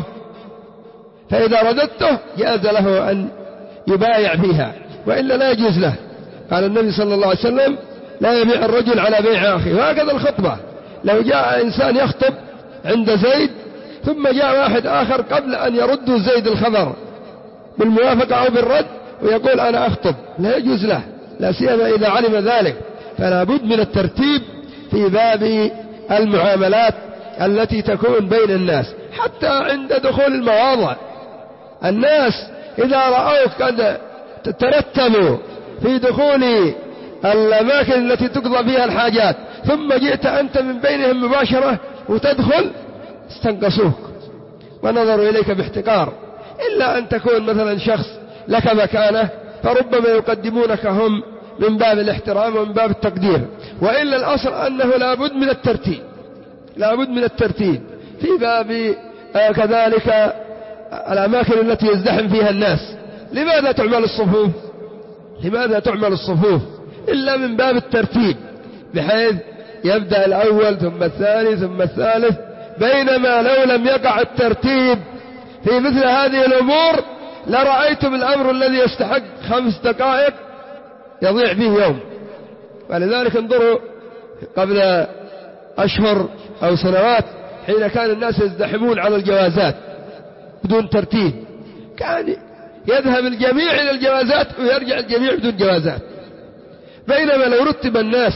فإذا رددته جاز له أن يبايع فيها، وإلا لا يجوز له. قال النبي صلى الله عليه وسلم لا يبيع الرجل على بيع أخيه. وهكذا الخطبة، لو جاء إنسان يخطب عند زيد ثم جاء واحد آخر قبل أن يرد زيد الخبر بالموافقة أو بالرد ويقول أنا أخطب، لا يجوز له، لا سيما إذا علم ذلك. فلا بد من الترتيب في باب المعاملات التي تكون بين الناس. حتى عند دخول المواضع الناس إذا رأوك قد ترتبوا في دخول الأماكن التي تقضى فيها الحاجات ثم جئت أنت من بينهم مباشرة وتدخل استنقصوك ونظروا إليك باحتقار، إلا أن تكون مثلا شخص لك مكانه فربما يقدمونك هم من باب الاحترام ومن باب التقدير، وإلا الأصل أنه لابد من الترتيب، لابد من الترتيب في باب كذلك الأماكن التي يزدحم فيها الناس. لماذا تعمل الصفوف؟ لماذا تعمل الصفوف إلا من باب الترتيب، بحيث يبدأ الأول ثم الثاني ثم الثالث، بينما لو لم يقع الترتيب في مثل هذه الأمور لرأيتم الأمر الذي يستحق 5 دقائق يضيع فيه يوم. ولذلك انظروا قبل أشهر أو سنوات حين كان الناس يزدحمون على الجوازات بدون ترتيب، كان يذهب الجميع إلى الجوازات ويرجع الجميع بدون جوازات، بينما لو رتب الناس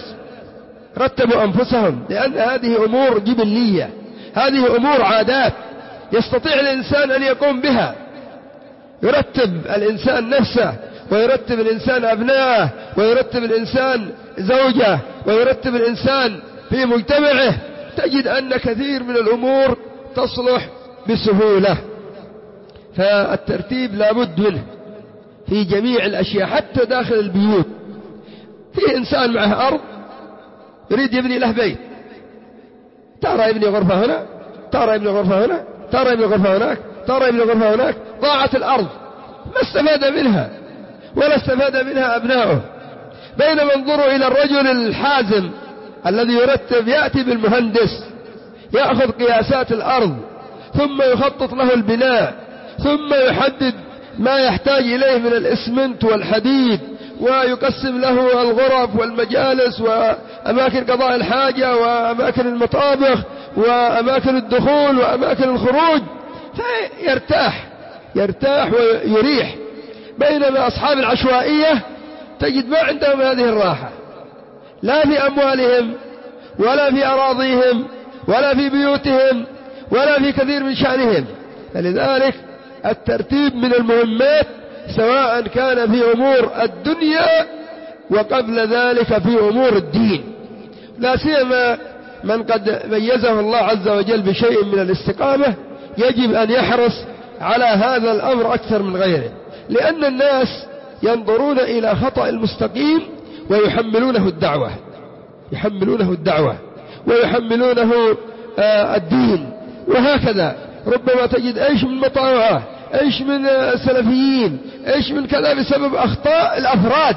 رتبوا أنفسهم، لأن هذه أمور جبلية، هذه أمور عادات يستطيع الإنسان أن يقوم بها. يرتب الإنسان نفسه، ويرتب الإنسان أبنائه، ويرتب الإنسان زوجه، ويرتب الإنسان في مجتمعه، تجد أن كثير من الأمور تصلح بسهولة. فالترتيب لا بد منه في جميع الأشياء حتى داخل البيوت. في إنسان معه أرض يريد يبني له بيت، ترى يبني غرفة هنا، ترى يبني غرفة هنا، ترى يبني غرفة هناك، ترى يبني غرفة هناك، ضاعت الأرض ما استفاد منها ولا استفاد منها أبناؤه. بينما انظروا إلى الرجل الحازم الذي يرتب، يأتي بالمهندس يأخذ قياسات الأرض ثم يخطط له البناء، ثم يحدد ما يحتاج إليه من الإسمنت والحديد، ويقسم له الغرف والمجالس وأماكن قضاء الحاجة وأماكن المطابخ وأماكن الدخول وأماكن الخروج، يرتاح ويريح. بينما أصحاب العشوائية تجد ما عندهم هذه الراحة، لا في أموالهم ولا في أراضيهم ولا في بيوتهم ولا في كثير من شأنهم. فلذلك الترتيب من المهمات سواء كان في أمور الدنيا وقبل ذلك في أمور الدين، لا سيما من قد ميزه الله عز وجل بشيء من الاستقامة يجب أن يحرص على هذا الأمر أكثر من غيره، لأن الناس ينظرون إلى خطأ المستقيم ويحملونه الدعوة، ويحملونه الدين، وهكذا ربما تجد ايش من مطاوعة، ايش من سلفيين، ايش من كذا بسبب أخطاء الأفراد،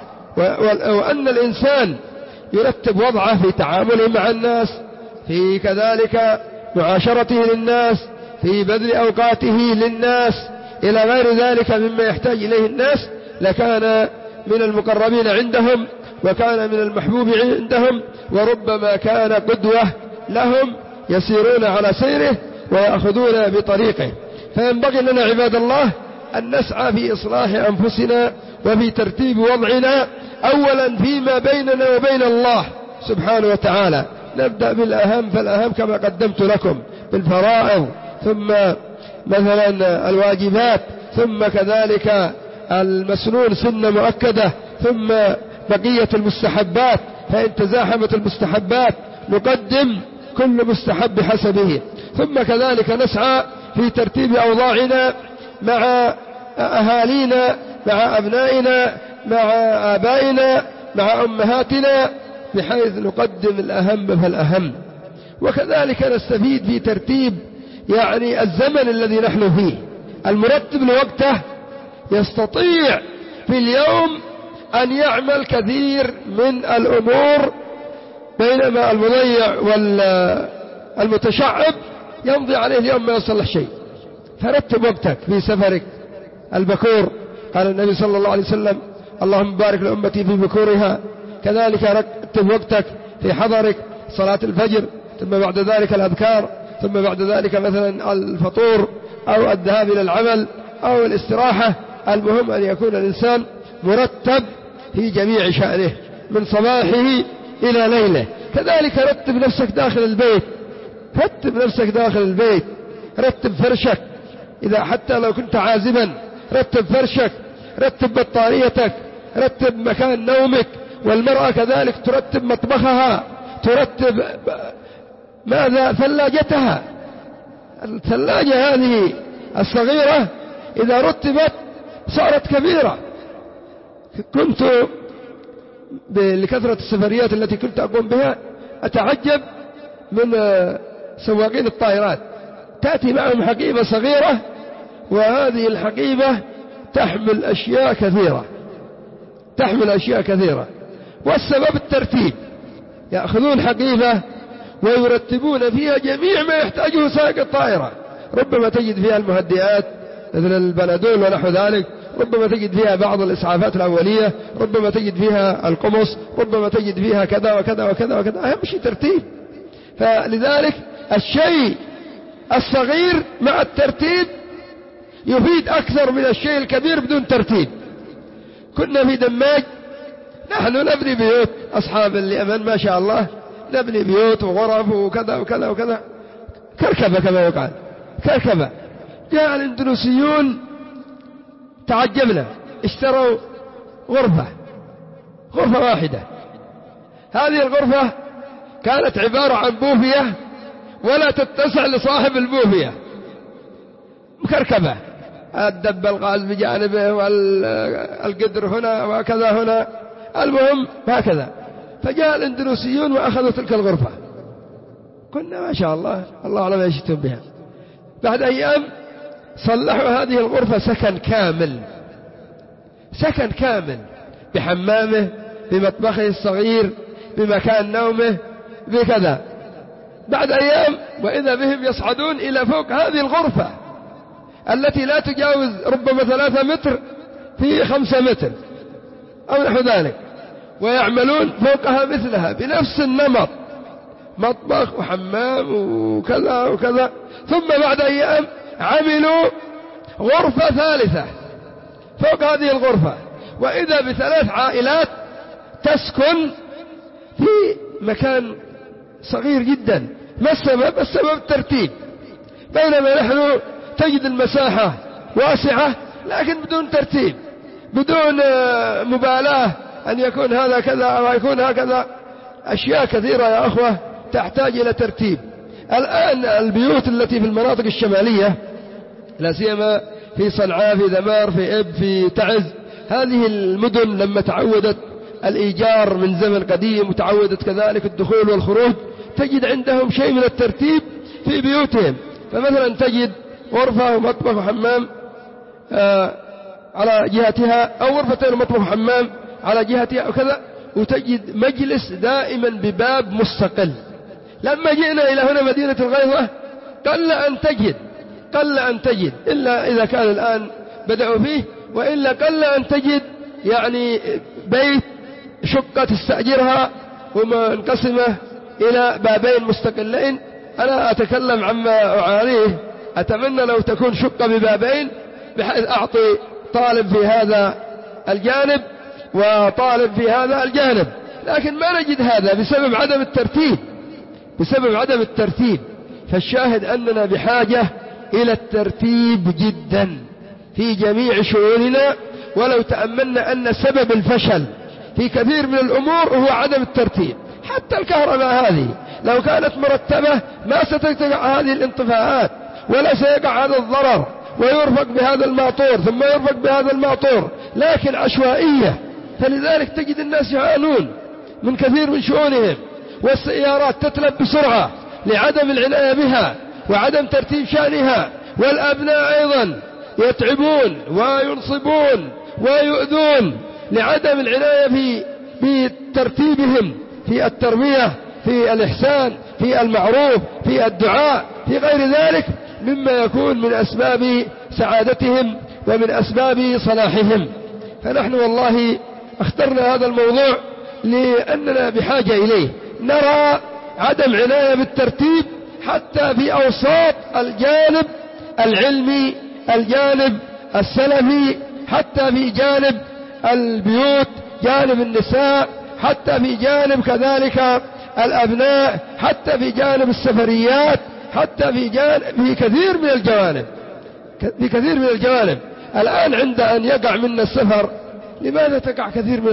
وأن الإنسان يرتب وضعه في تعامله مع الناس، في كذلك معاشرته للناس، في بذل أوقاته للناس إلى غير ذلك مما يحتاج إليه الناس، لكان من المقربين عندهم وكان من المحبوب عندهم، وربما كان قدوة لهم يسيرون على سيره ويأخذون بطريقه. فينبغي لنا عباد الله أن نسعى في إصلاح أنفسنا وفي ترتيب وضعنا أولا فيما بيننا وبين الله سبحانه وتعالى. نبدأ بالأهم فالأهم كما قدمت لكم بالفرائض، ثم مثلا الواجبات، ثم كذلك المسنون سنة مؤكدة، ثم بقية المستحبات، فإن تزاحمت المستحبات نقدم كل مستحب بحسبه، ثم كذلك نسعى في ترتيب أوضاعنا مع أهالينا، مع أبنائنا، مع آبائنا، مع أمهاتنا، بحيث نقدم الأهم فالأهم. وكذلك نستفيد في ترتيب يعني الزمن الذي نحن فيه. المرتب لوقته يستطيع في اليوم أن يعمل كثير من الأمور، بينما المضيع والمتشعب يمضي عليه اليوم ما يصلح شيء. فرتب وقتك في سفرك البكور، قال النبي صلى الله عليه وسلم: اللهم بارك لأمتي في بكورها. كذلك رتب وقتك في حضرك، صلاة الفجر، ثم بعد ذلك الأذكار، ثم بعد ذلك مثلا الفطور أو الذهاب إلى العمل أو الاستراحة. المهم أن يكون الإنسان مرتب في جميع شأنه من صباحه إلى ليله. كذلك رتب نفسك داخل البيت، رتب فرشك، إذا حتى لو كنت عازبا رتب فرشك، رتب بطاريتك، رتب مكان نومك. والمرأة كذلك ترتب مطبخها، ترتب ماذا ثلاجتها. الثلاجة هذه الصغيرة إذا رتبت صارت كبيرة. كنت لكثرة السفريات التي كنت أقوم بها أتعجب من سواقين الطائرات، تأتي معهم حقيبة صغيرة، وهذه الحقيبة تحمل أشياء كثيرة، والسبب الترتيب. يأخذون حقيبة ويرتبون فيها جميع ما يحتاجه سائق الطائرة. ربما تجد فيها المهدئات مثل البنادول ونحو ذلك، ربما تجد فيها بعض الإسعافات الأولية، ربما تجد فيها القمص، ربما تجد فيها كذا وكذا وكذا وكذا. أهم شيء ترتيب. فلذلك الشيء الصغير مع الترتيب يفيد أكثر من الشيء الكبير بدون ترتيب. كنا في دماج نحن نبني بيوت، أصحاب اليمن ما شاء الله نبني بيوت وغرف وكذا وكذا وكذا، كركبة كما يقال، كركبة. جاء الاندونيسيون تعجبنا، اشتروا غرفة واحدة. هذه الغرفة كانت عبارة عن بوفية ولا تتسع لصاحب البوفية، مكركبة، الدب الغاز بجانبه والقدر هنا وكذا هنا، المهم هكذا. فجاء الاندونيسيون وأخذوا تلك الغرفة. قلنا ما شاء الله، الله أعلم ايش يتم بها. بعد أيام صلحوا هذه الغرفة سكن كامل، بحمامه، بمطبخه الصغير، بمكان نومه، بكذا. بعد أيام وإذا بهم يصعدون إلى فوق هذه الغرفة التي لا تجاوز ربما 3 متر في 5 متر أو نحو ذلك، ويعملون فوقها مثلها بنفس النمط، مطبخ وحمام وكذا وكذا. ثم بعد أيام عملوا غرفة ثالثة فوق هذه الغرفة، وإذا ب3 عائلات تسكن في مكان صغير جدا. ما السبب؟ السبب الترتيب. بينما نحن تجد المساحة واسعة لكن بدون ترتيب، بدون مبالاة أن يكون هذا كذا أو يكون هكذا. أشياء كثيرة يا أخوة تحتاج إلى ترتيب. الآن البيوت التي في المناطق الشمالية، لا سيما في صنعاء، في ذمار، في إب، في تعز، هذه المدن لما تعودت الإيجار من زمن قديم وتعودت كذلك الدخول والخروج، تجد عندهم شيء من الترتيب في بيوتهم. فمثلا تجد غرفة ومطبخ وحمام على جهتها، أو غرفتين ومطبخ وحمام على جهتها وكذا، وتجد مجلس دائما بباب مستقل. لما جئنا إلى هنا مدينة الغيظة قل أن تجد إلا إذا كان الآن بدأوا فيه، وإلا قل أن تجد يعني بيت شقة تستأجرها ومنقسمة إلى بابين مستقلين. أنا أتكلم عما أعانيه، أتمنى لو تكون شقة ببابين بحيث أعطي طالب في هذا الجانب وطالب في هذا الجانب، لكن ما نجد هذا بسبب عدم الترتيب. فالشاهد أننا بحاجة إلى الترتيب جدا في جميع شؤوننا. ولو تأملنا أن سبب الفشل في كثير من الأمور هو عدم الترتيب. حتى الكهرباء هذه لو كانت مرتبة ما ستقع هذه الانطفاءات ولا سيقع هذا الضرر، ويرفق بهذا الماطور ثم يرفق بهذا الماطور، لكن عشوائية. فلذلك تجد الناس يعانون من كثير من شؤونهم، والسيارات تتلف بسرعة لعدم العناية بها وعدم ترتيب شأنها، والأبناء أيضا يتعبون وينصبون ويؤذون لعدم العناية بترتيبهم في التربية، في الإحسان، في المعروف، في الدعاء، في غير ذلك مما يكون من أسباب سعادتهم ومن أسباب صلاحهم. فنحن والله اخترنا هذا الموضوع لأننا بحاجة إليه. نرى عدم عناية بالترتيب حتى في أوساط الجانب العلمي، الجانب السلفي، حتى في جانب البيوت، جانب النساء، حتى في جانب كذلك الأبناء، حتى في جانب السفريات، حتى في كثير من الجوانب. الآن عند أن يقع منا السفر، لماذا تقع كثير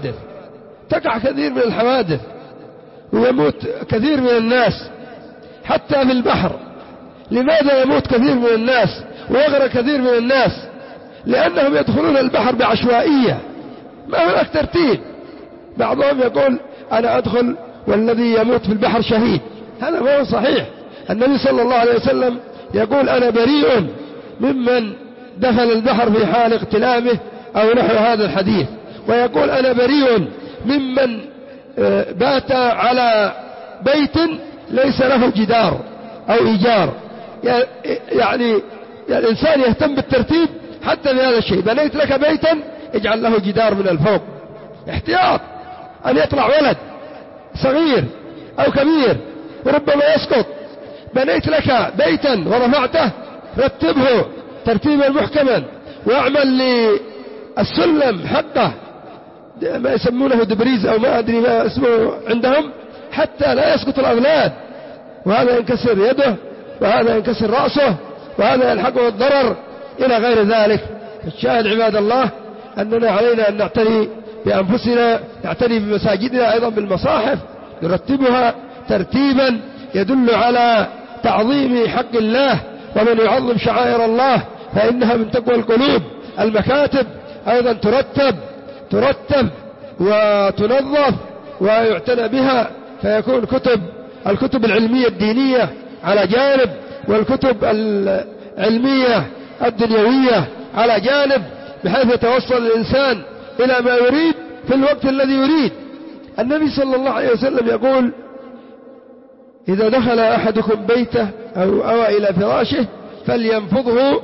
من الحوادث ويموت كثير من الناس؟ حتى في البحر لماذا يموت كثير من الناس ويغرق كثير من الناس؟ لأنهم يدخلون البحر بعشوائية، ما هناك ترتيب. بعضهم يقول أنا أدخل والذي يموت في البحر شهيد، هذا ما هو صحيح. النبي صلى الله عليه وسلم يقول أنا بريء ممن دخل البحر في حال اغتلامه أو نحو هذا الحديث، ويقول أنا بريء ممن بات على بيت ليس له جدار أو إيجار. يعني الإنسان يهتم بالترتيب حتى في هذا الشيء. بنيت لك بيتا اجعل له جدار من الفوق، احتياط أن يطلع ولد صغير أو كبير وربما يسقط. بنيت لك بيتا ورفعته رتبه ترتيبا محكما، واعمل للسلم حقه ما يسمونه دبريز أو ما أدري ما اسمه عندهم، حتى لا يسقط الأولاد، وهذا ينكسر يده وهذا ينكسر رأسه وهذا يلحقه الضرر إلى غير ذلك. الشاهد عباد الله أننا علينا أن نعتني بأنفسنا، نعتني بمساجدنا، أيضا بالمصاحف نرتبها ترتيبا يدل على تعظيم حق الله، ومن يعظم شعائر الله فإنها من تقوى القلوب. المكاتب أيضا ترتب وتنظف ويعتنى بها، فيكون الكتب العلمية الدينية على جانب، والكتب العلمية الدنيوية على جانب، بحيث يتوصل الإنسان إلى ما يريد في الوقت الذي يريد. النبي صلى الله عليه وسلم يقول إذا دخل أحدكم بيته أو أوى إلى فراشه فلينفضه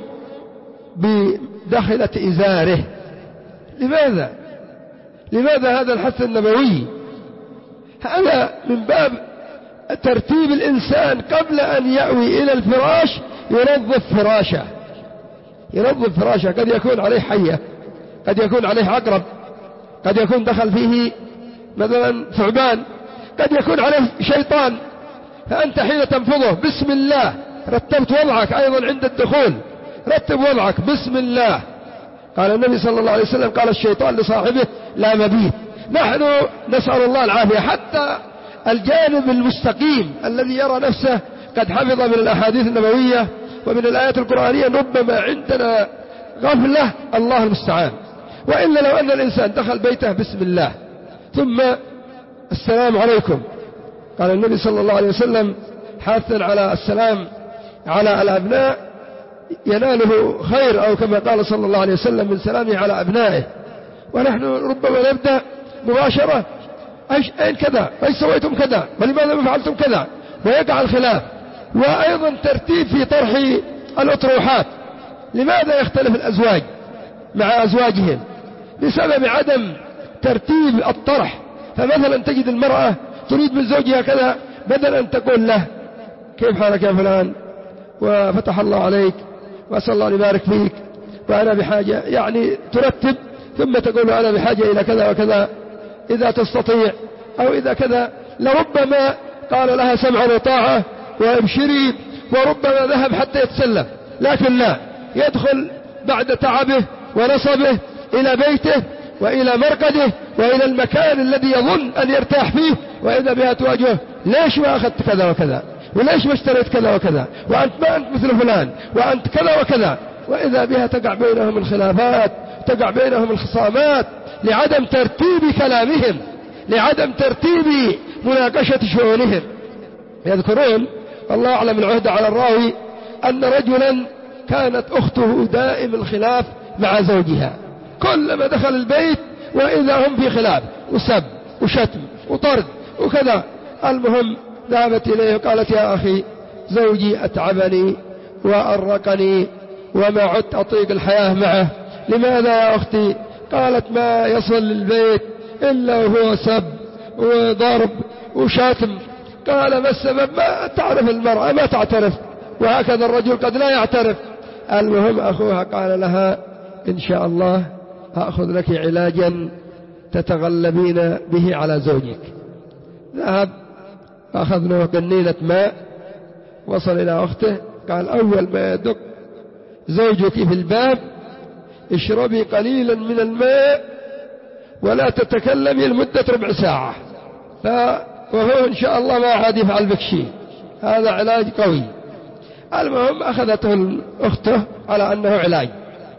بدخلة إزاره. لماذا هذا الحث النبوي؟ هذا من باب ترتيب الإنسان قبل أن يأوي إلى الفراش ينظف فراشه. قد يكون عليه حية، قد يكون عليه عقرب، قد يكون دخل فيه مثلا ثعبان، قد يكون عليه شيطان. فأنت حين تنفضه بسم الله، رتبت وضعك. أيضا عند الدخول رتب وضعك بسم الله، قال النبي صلى الله عليه وسلم قال الشيطان لصاحبه لا مبيت. نحن نسأل الله العافية. حتى الجانب المستقيم الذي يرى نفسه قد حفظ من الأحاديث النبوية ومن الآيات القرآنية ربما عندنا غفلة، الله المستعان. وإلا لو أن الإنسان دخل بيته بسم الله ثم السلام عليكم، قال النبي صلى الله عليه وسلم حاثا على السلام على الأبناء يناله خير، أو كما قال صلى الله عليه وسلم من سلامه على أبنائه. ونحن ربما نبدأ مباشرة أين كذا، أين سويتم كذا، ولماذا ما فعلتم كذا، ويقع الخلاف. وأيضا ترتيب في طرح الأطروحات. لماذا يختلف الأزواج مع أزواجهم؟ بسبب عدم ترتيب الطرح. فمثلا تجد المرأة تريد من زوجها كذا، بدل أن تقول له كيف حالك يا فلان وفتح الله عليك وأسأل الله أن يبارك فيك وأنا بحاجة، يعني ترتب ثم تقول له أنا بحاجة إلى كذا وكذا إذا تستطيع أو إذا كذا. لربما قال لها سمعا وطاعة وابشري، وربما ذهب حتى يتسلم، لكن لا، يدخل بعد تعبه ونصبه إلى بيته وإلى مرقده وإلى المكان الذي يظن أن يرتاح فيه، وإذا بها تواجهه ليش ما أخذت كذا وكذا، وليش ما اشتريت كذا وكذا، وأنت ما أنت مثل فلان، وأنت كذا وكذا. وإذا بها تقع بينهم الخلافات، تقع بينهم الخصامات لعدم ترتيب كلامهم، لعدم ترتيب مناقشة شؤونهم. يذكرون الله أعلم العهد على الراوي أن رجلا كانت أخته دائم الخلاف مع زوجها، كلما دخل البيت وإذا هم في خلاف وسب وشتم وطرد وكذا. المهم ذهبت إليه وقالت يا أخي زوجي أتعبني وأرقني وما عدت أطيق الحياة معه، لماذا يا أختي؟ قالت ما يصل للبيت إلا وهو سب وضرب وشاتم. قال ما السبب؟ ما تعرف المرأة ما تعترف، وهكذا الرجل قد لا يعترف. المهم أخوها قال لها إن شاء الله أخذ لك علاجا تتغلبين به على زوجك. ذهب أخذ له قنينة ماء، وصل إلى أخته قال أول ما يدق زوجك في الباب اشربي قليلا من الماء ولا تتكلمي لمدة ربع ساعة، وهو إن شاء الله ما عاد يفعل بك شيء، هذا علاج قوي. المهم أخذته أخته على أنه علاج.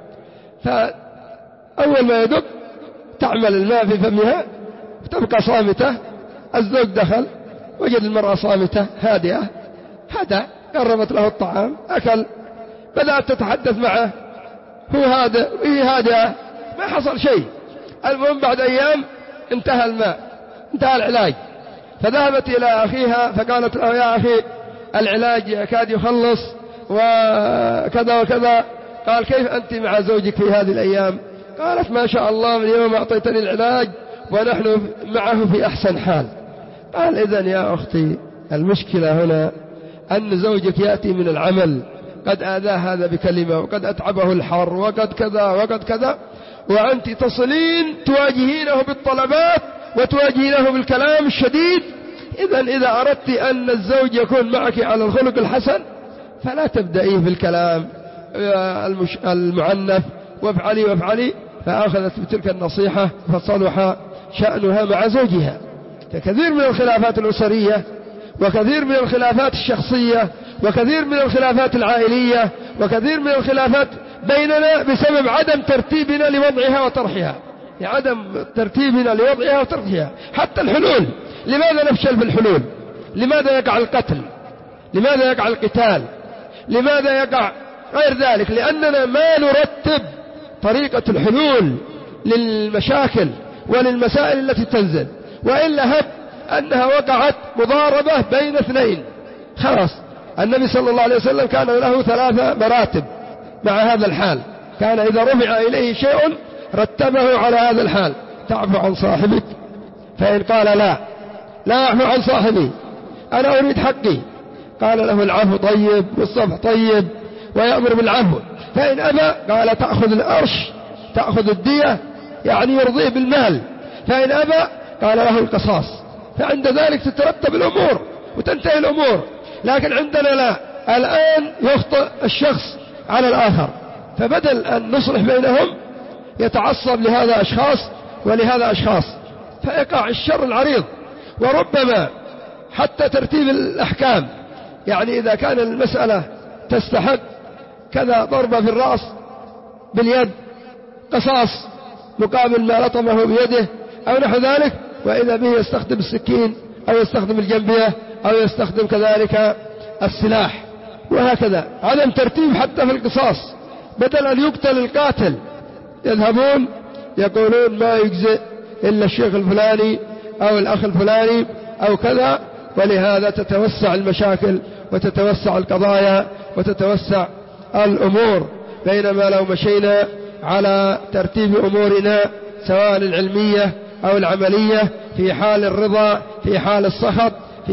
فأول ما يدق تعمل الماء في فمها وتبقى صامتة. الزوج دخل وجد المرأة صامتة هادئة، هدأ، قربت له الطعام أكل، بدأت تتحدث معه، هو هادئ وهي هادئة، ما حصل شيء. المهم بعد أيام انتهى الماء، انتهى العلاج. فذهبت إلى أخيها فقالت له يا أخي العلاج يكاد يخلص وكذا وكذا. قال كيف أنت مع زوجك في هذه الأيام؟ قالت ما شاء الله من يوم أعطيتني العلاج ونحن معه في أحسن حال. قال إذن يا أختي المشكلة هنا أن زوجك يأتي من العمل قد آذاه هذا بكلمة وقد أتعبه الحر وقد كذا وقد كذا، وأنت تصلين تواجهينه بالطلبات وتواجهينه بالكلام الشديد. إذا أردت أن الزوج يكون معك على الخلق الحسن فلا تبدأيه بالكلام المعنف وافعلي وافعلي. فأخذت بتلك النصيحة فصلح شأنها مع زوجها. كثير من الخلافات الأسرية وكثير من الخلافات الشخصية وكثير من الخلافات العائلية وكثير من الخلافات بيننا بسبب عدم ترتيبنا لوضعها وطرحها، عدم ترتيبنا لوضعها وطرحها. حتى الحلول، لماذا نفشل في الحلول؟ لماذا يقع القتل؟ لماذا يقع القتال؟ لماذا يقع غير ذلك؟ لأننا ما نرتب طريقة الحلول للمشاكل وللمسائل التي تنزل. وإلا هب أنها وقعت مضاربة بين اثنين خلاص. النبي صلى الله عليه وسلم كان له 3 مراتب مع هذا الحال. كان إذا رفع إليه شيء رتبه على هذا الحال: تعفو عن صاحبك، فإن قال لا أعفو عن صاحبي أنا أريد حقي، قال له العفو طيب والصفح طيب ويأمر بالعفو. فإن أبى قال تأخذ الأرش، تأخذ الدية، يعني يرضيه بالمال. فإن أبى قال له القصاص. فعند ذلك تترتب الأمور وتنتهي الأمور. لكن عندنا لا، الآن يخطئ الشخص على الآخر، فبدل أن نصلح بينهم يتعصب لهذا أشخاص ولهذا أشخاص، فيقع الشر العريض. وربما حتى ترتيب الأحكام، يعني إذا كان المسألة تستحق كذا ضربة في الرأس باليد قصاص مقابل ما لطمه بيده أو نحو ذلك، وإذا به يستخدم السكين أو يستخدم الجنبية أو يستخدم كذلك السلاح، وهكذا. عدم ترتيب حتى في القصاص، بدل أن يقتل القاتل يذهبون يقولون ما يجزئ إلا الشيخ الفلاني أو الأخ الفلاني أو كذا، ولهذا تتوسع المشاكل وتتوسع القضايا وتتوسع الأمور. بينما لو مشينا على ترتيب أمورنا سواء العلمية أو العملية في حال الرضا في حال السخط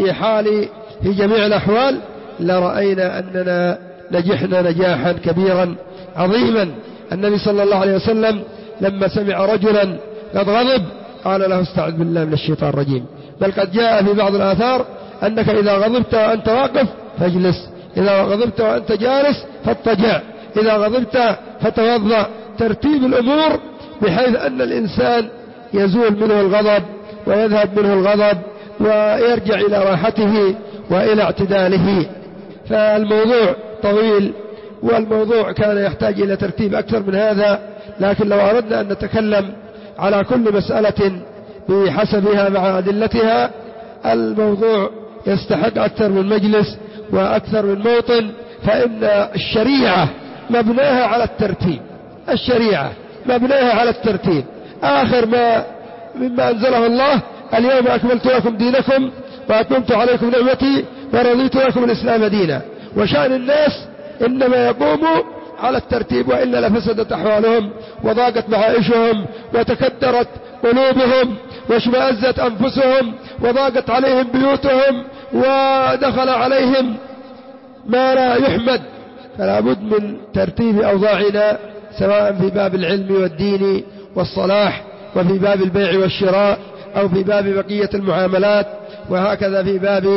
في جميع الأحوال، لرأينا أننا نجحنا نجاحا كبيرا عظيما. النبي صلى الله عليه وسلم لما سمع رجلا قد غضب قال له استعذ بالله من الشيطان الرجيم، بل قد جاء في بعض الآثار أنك إذا غضبت وأنت واقف فاجلس، إذا غضبت وأنت جالس فاضطجع، إذا غضبت فتوضأ. ترتيب الأمور بحيث أن الإنسان يزول منه الغضب ويذهب منه الغضب ويرجع إلى راحته وإلى اعتداله. فالموضوع طويل، والموضوع كان يحتاج إلى ترتيب أكثر من هذا، لكن لو أردنا أن نتكلم على كل مسألة بحسبها مع أدلتها الموضوع يستحق أكثر من مجلس وأكثر من موطن. فإن الشريعة مبناها على الترتيب، الشريعة مبناها على الترتيب. آخر ما مما أنزله الله اليوم أكملت لكم دينكم وأتممت عليكم نعمتي ورضيت لكم الإسلام دينا. وشأن الناس إنما يقوموا على الترتيب، وإلا لفسدت أحوالهم وضاقت معائشهم وتكدرت قلوبهم واشمأزت أنفسهم وضاقت عليهم بيوتهم ودخل عليهم ما لا يحمد. فلا بد من ترتيب أوضاعنا سواء في باب العلم والدين والصلاح، وفي باب البيع والشراء، أو في باب بقية المعاملات، وهكذا في باب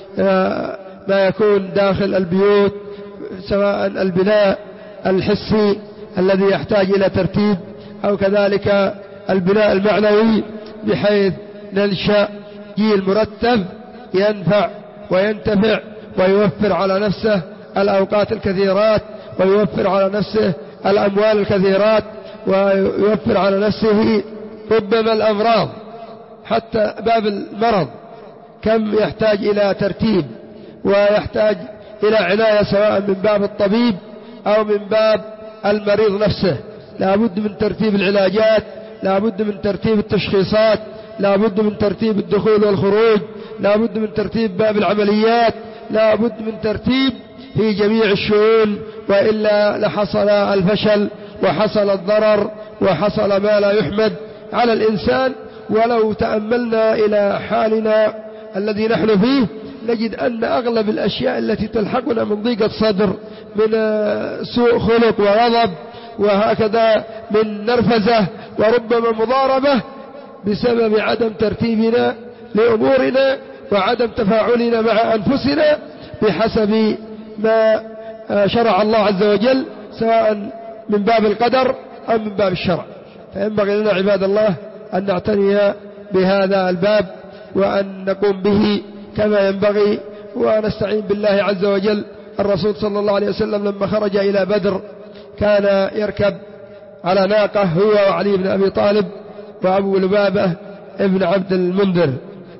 ما يكون داخل البيوت، سواء البناء الحسي الذي يحتاج إلى ترتيب، أو كذلك البناء المعنوي بحيث ننشأ جيل مرتب ينفع وينتفع ويوفر على نفسه الأوقات الكثيرات، ويوفر على نفسه الأموال الكثيرات، ويوفر على نفسه ربما الأمراض. حتى باب المرض كم يحتاج إلى ترتيب ويحتاج إلى عناية، سواء من باب الطبيب أو من باب المريض نفسه. لا بد من ترتيب العلاجات، لا بد من ترتيب التشخيصات، لا بد من ترتيب الدخول والخروج، لا بد من ترتيب باب العمليات، لا بد من ترتيب في جميع الشؤون، وإلا لحصل الفشل وحصل الضرر وحصل ما لا يحمد على الإنسان. ولو تأملنا إلى حالنا الذي نحن فيه نجد أن أغلب الأشياء التي تلحقنا من ضيقة صدر، من سوء خلق وغضب، وهكذا من نرفزة وربما مضاربة، بسبب عدم ترتيبنا لأمورنا وعدم تفاعلنا مع أنفسنا بحسب ما شرع الله عز وجل، سواء من باب القدر أو من باب الشرع. فينبغي لنا عباد الله أن نعتني بهذا الباب وأن نقوم به كما ينبغي، ونستعين بالله عز وجل. الرسول صلى الله عليه وسلم لما خرج إلى بدر كان يركب على ناقة هو وعلي بن أبي طالب وأبو لبابة ابن عبد المنذر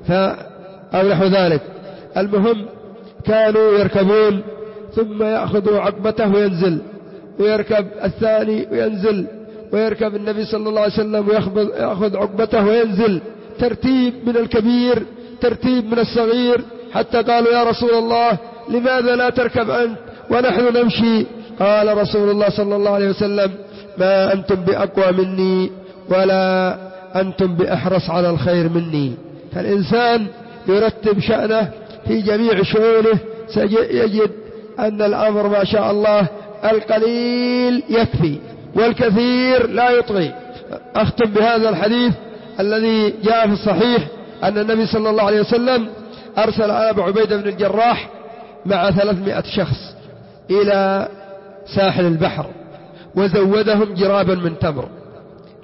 أو نحو ذلك. المهم كانوا يركبون ثم يأخذوا عقبته وينزل، ويركب الثاني وينزل، ويركب النبي صلى الله عليه وسلم ويأخذ عقبته وينزل، ترتيب من الكبير، ترتيب من الصغير، حتى قالوا يا رسول الله لماذا لا تركب أنت ونحن نمشي؟ قال رسول الله صلى الله عليه وسلم ما أنتم بأقوى مني ولا أنتم بأحرص على الخير مني. فالإنسان يرتب شأنه في جميع شؤونه سيجد أن الأمر ما شاء الله القليل يكفي والكثير لا يطغي. أختم بهذا الحديث الذي جاء في الصحيح أن النبي صلى الله عليه وسلم أرسل أبا عبيدة بن الجراح مع 300 شخص إلى ساحل البحر وزودهم جرابا من تمر.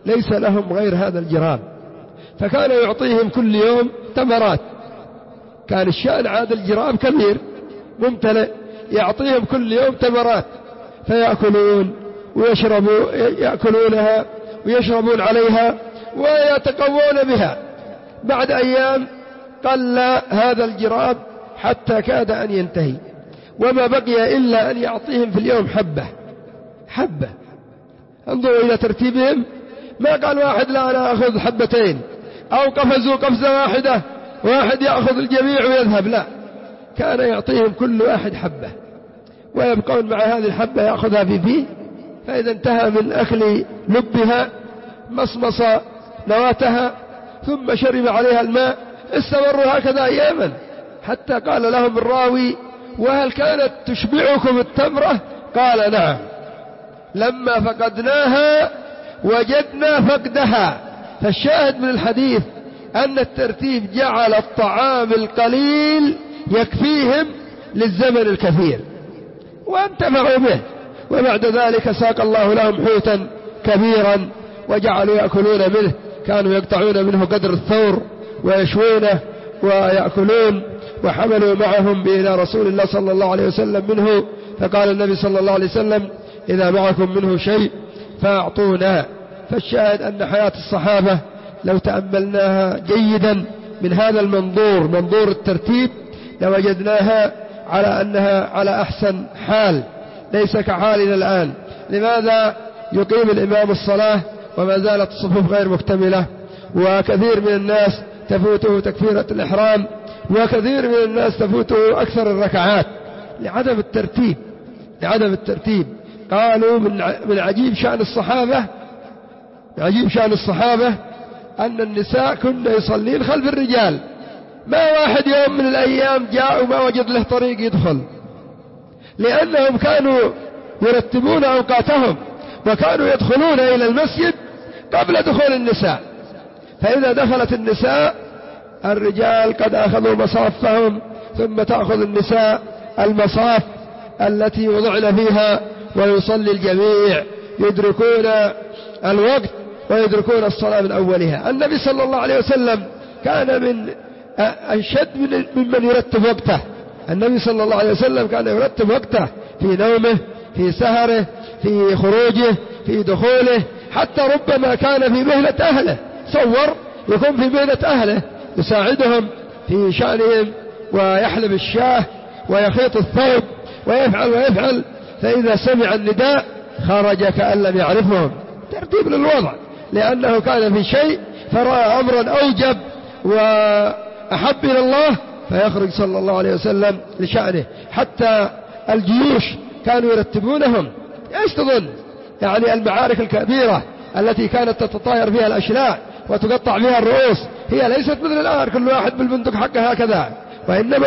ليس لهم غير هذا الجراب، فكان يعطيهم كل يوم تمرات. كان الشأن عاد الجراب كبير ممتلئ، يعطيهم كل يوم تمرات فيأكلون ويشربوا، يأكلونها ويشربون عليها ويتقوون بها. بعد أيام قل هذا الجراب حتى كاد أن ينتهي، وما بقي إلا أن يعطيهم في اليوم حبة. انظروا إلى ترتيبهم، ما قال واحد لا أنا أخذ حبتين، أو قفزوا قفزة واحدة واحد يأخذ الجميع ويذهب، لا، كان يعطيهم كل واحد حبة، ويبقون مع هذه الحبة يأخذها في فيه، فإذا انتهى من أكل لبها مصمص نواتها ثم شرب عليها الماء. استمروا هكذا أياما حتى قال لهم الراوي: وهل كانت تشبعكم التمرة؟ قال: نعم، لما فقدناها وجدنا فقدها. فالشاهد من الحديث أن الترتيب جعل الطعام القليل يكفيهم للزمن الكثير وانتفعوا به، وبعد ذلك ساق الله لهم حوتا كبيرا وجعلوا يأكلون منه، كانوا يقطعون منه قدر الثور ويشوونه ويأكلون. وحملوا معهم إلى رسول الله صلى الله عليه وسلم منه، فقال النبي صلى الله عليه وسلم: إذا معكم منه شيء فأعطونا. فالشاهد أن حياة الصحابة لو تأملناها جيدا من هذا المنظور، منظور الترتيب، لوجدناها على أنها على أحسن حال، ليس كحالنا الآن. لماذا يقيم الإمام الصلاة وما زالت الصفوف غير مكتملة، وكثير من الناس تفوته تكبيرة الإحرام، وكثير من الناس تفوته أكثر الركعات لعدم الترتيب. قالوا من عجيب شأن الصحابة أن النساء كن يصلين خلف الرجال، ما واحد يوم من الأيام جاء وما وجد له طريق يدخل، لأنهم كانوا يرتبون أوقاتهم وكانوا يدخلون إلى المسجد قبل دخول النساء. فإذا دخلت النساء الرجال قد أخذوا مصافهم، ثم تأخذ النساء المصاف التي وضعن فيها، ويصلي الجميع، يدركون الوقت ويدركون الصلاة من أولها. النبي صلى الله عليه وسلم كان من أشد ممن يرتب وقته. النبي صلى الله عليه وسلم كان يرتب وقته في نومه، في سهره، في خروجه، في دخوله، حتى ربما كان في مهنة أهله. صور يكون في مهنة أهله يساعدهم في شأنهم، ويحلب الشاه ويخيط الثوب ويفعل، فإذا سمع النداء خرج كأن لم يعرفهم. ترتيب للوضع، لأنه كان في شيء فرأى أمرا أوجب وأحب إلى الله فيخرج صلى الله عليه وسلم لشأنه. حتى الجيوش كانوا يرتبونهم. ايش تظن؟ يعني المعارك الكبيرة التي كانت تتطاير فيها الأشلاء وتقطع فيها الرؤوس، هي ليست مثل الآن كل واحد بالبندق حقه هكذا، وإنما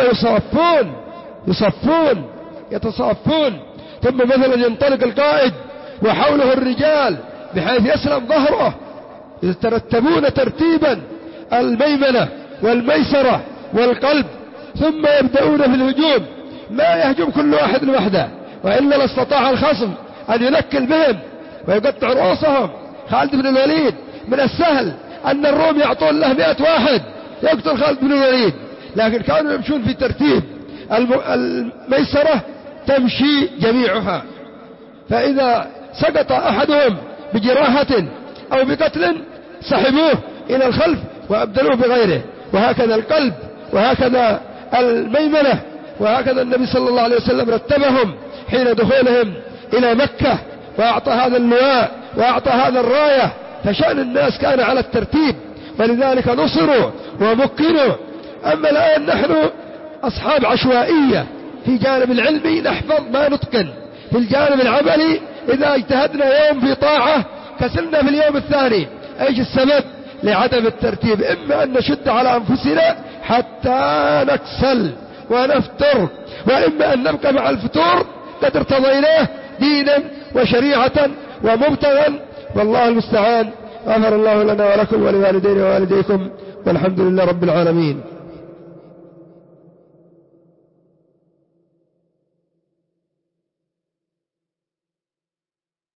يتصافون. ثم مثلا ينطلق القائد وحوله الرجال بحيث يسلم ظهره، يترتبون ترتيبا الميمنة والميسرة والقلب، ثم يبدأون في الهجوم. ما يهجم كل واحد لوحده، وإلا لاستطاع الخصم أن ينكل بهم ويقطع رؤوسهم. خالد بن الوليد من السهل أن الروم يعطون له 100 واحد يقتل خالد بن الوليد، لكن كانوا يمشون في ترتيب. الميسرة تمشي جميعها، فإذا سقط أحدهم بجراحة أو بقتل سحبوه إلى الخلف وأبدلوه بغيره، وهكذا القلب، وهكذا الميمنة، وهكذا النبي صلى الله عليه وسلم رتبهم حين دخولهم إلى مكة، وأعطى هذا اللواء وأعطى هذا الراية. فشأن الناس كان على الترتيب، ولذلك نصروا ومكنوا. أما الآن نحن أصحاب عشوائية، في جانب العلمي نحفظ ما نتقن، في الجانب العملي إذا اجتهدنا يوم في طاعة كسلنا في اليوم الثاني. ايش السبب؟ لعدم الترتيب. إما أن نشد على أنفسنا حتى نكسل ونفتر، وإما أن نبقى مع الفتور قد ارتضيناه دينا وشريعة ومبتغى، والله المستعان. غفر الله لنا ولكم ولوالدينا ووالديكم، والحمد لله رب العالمين.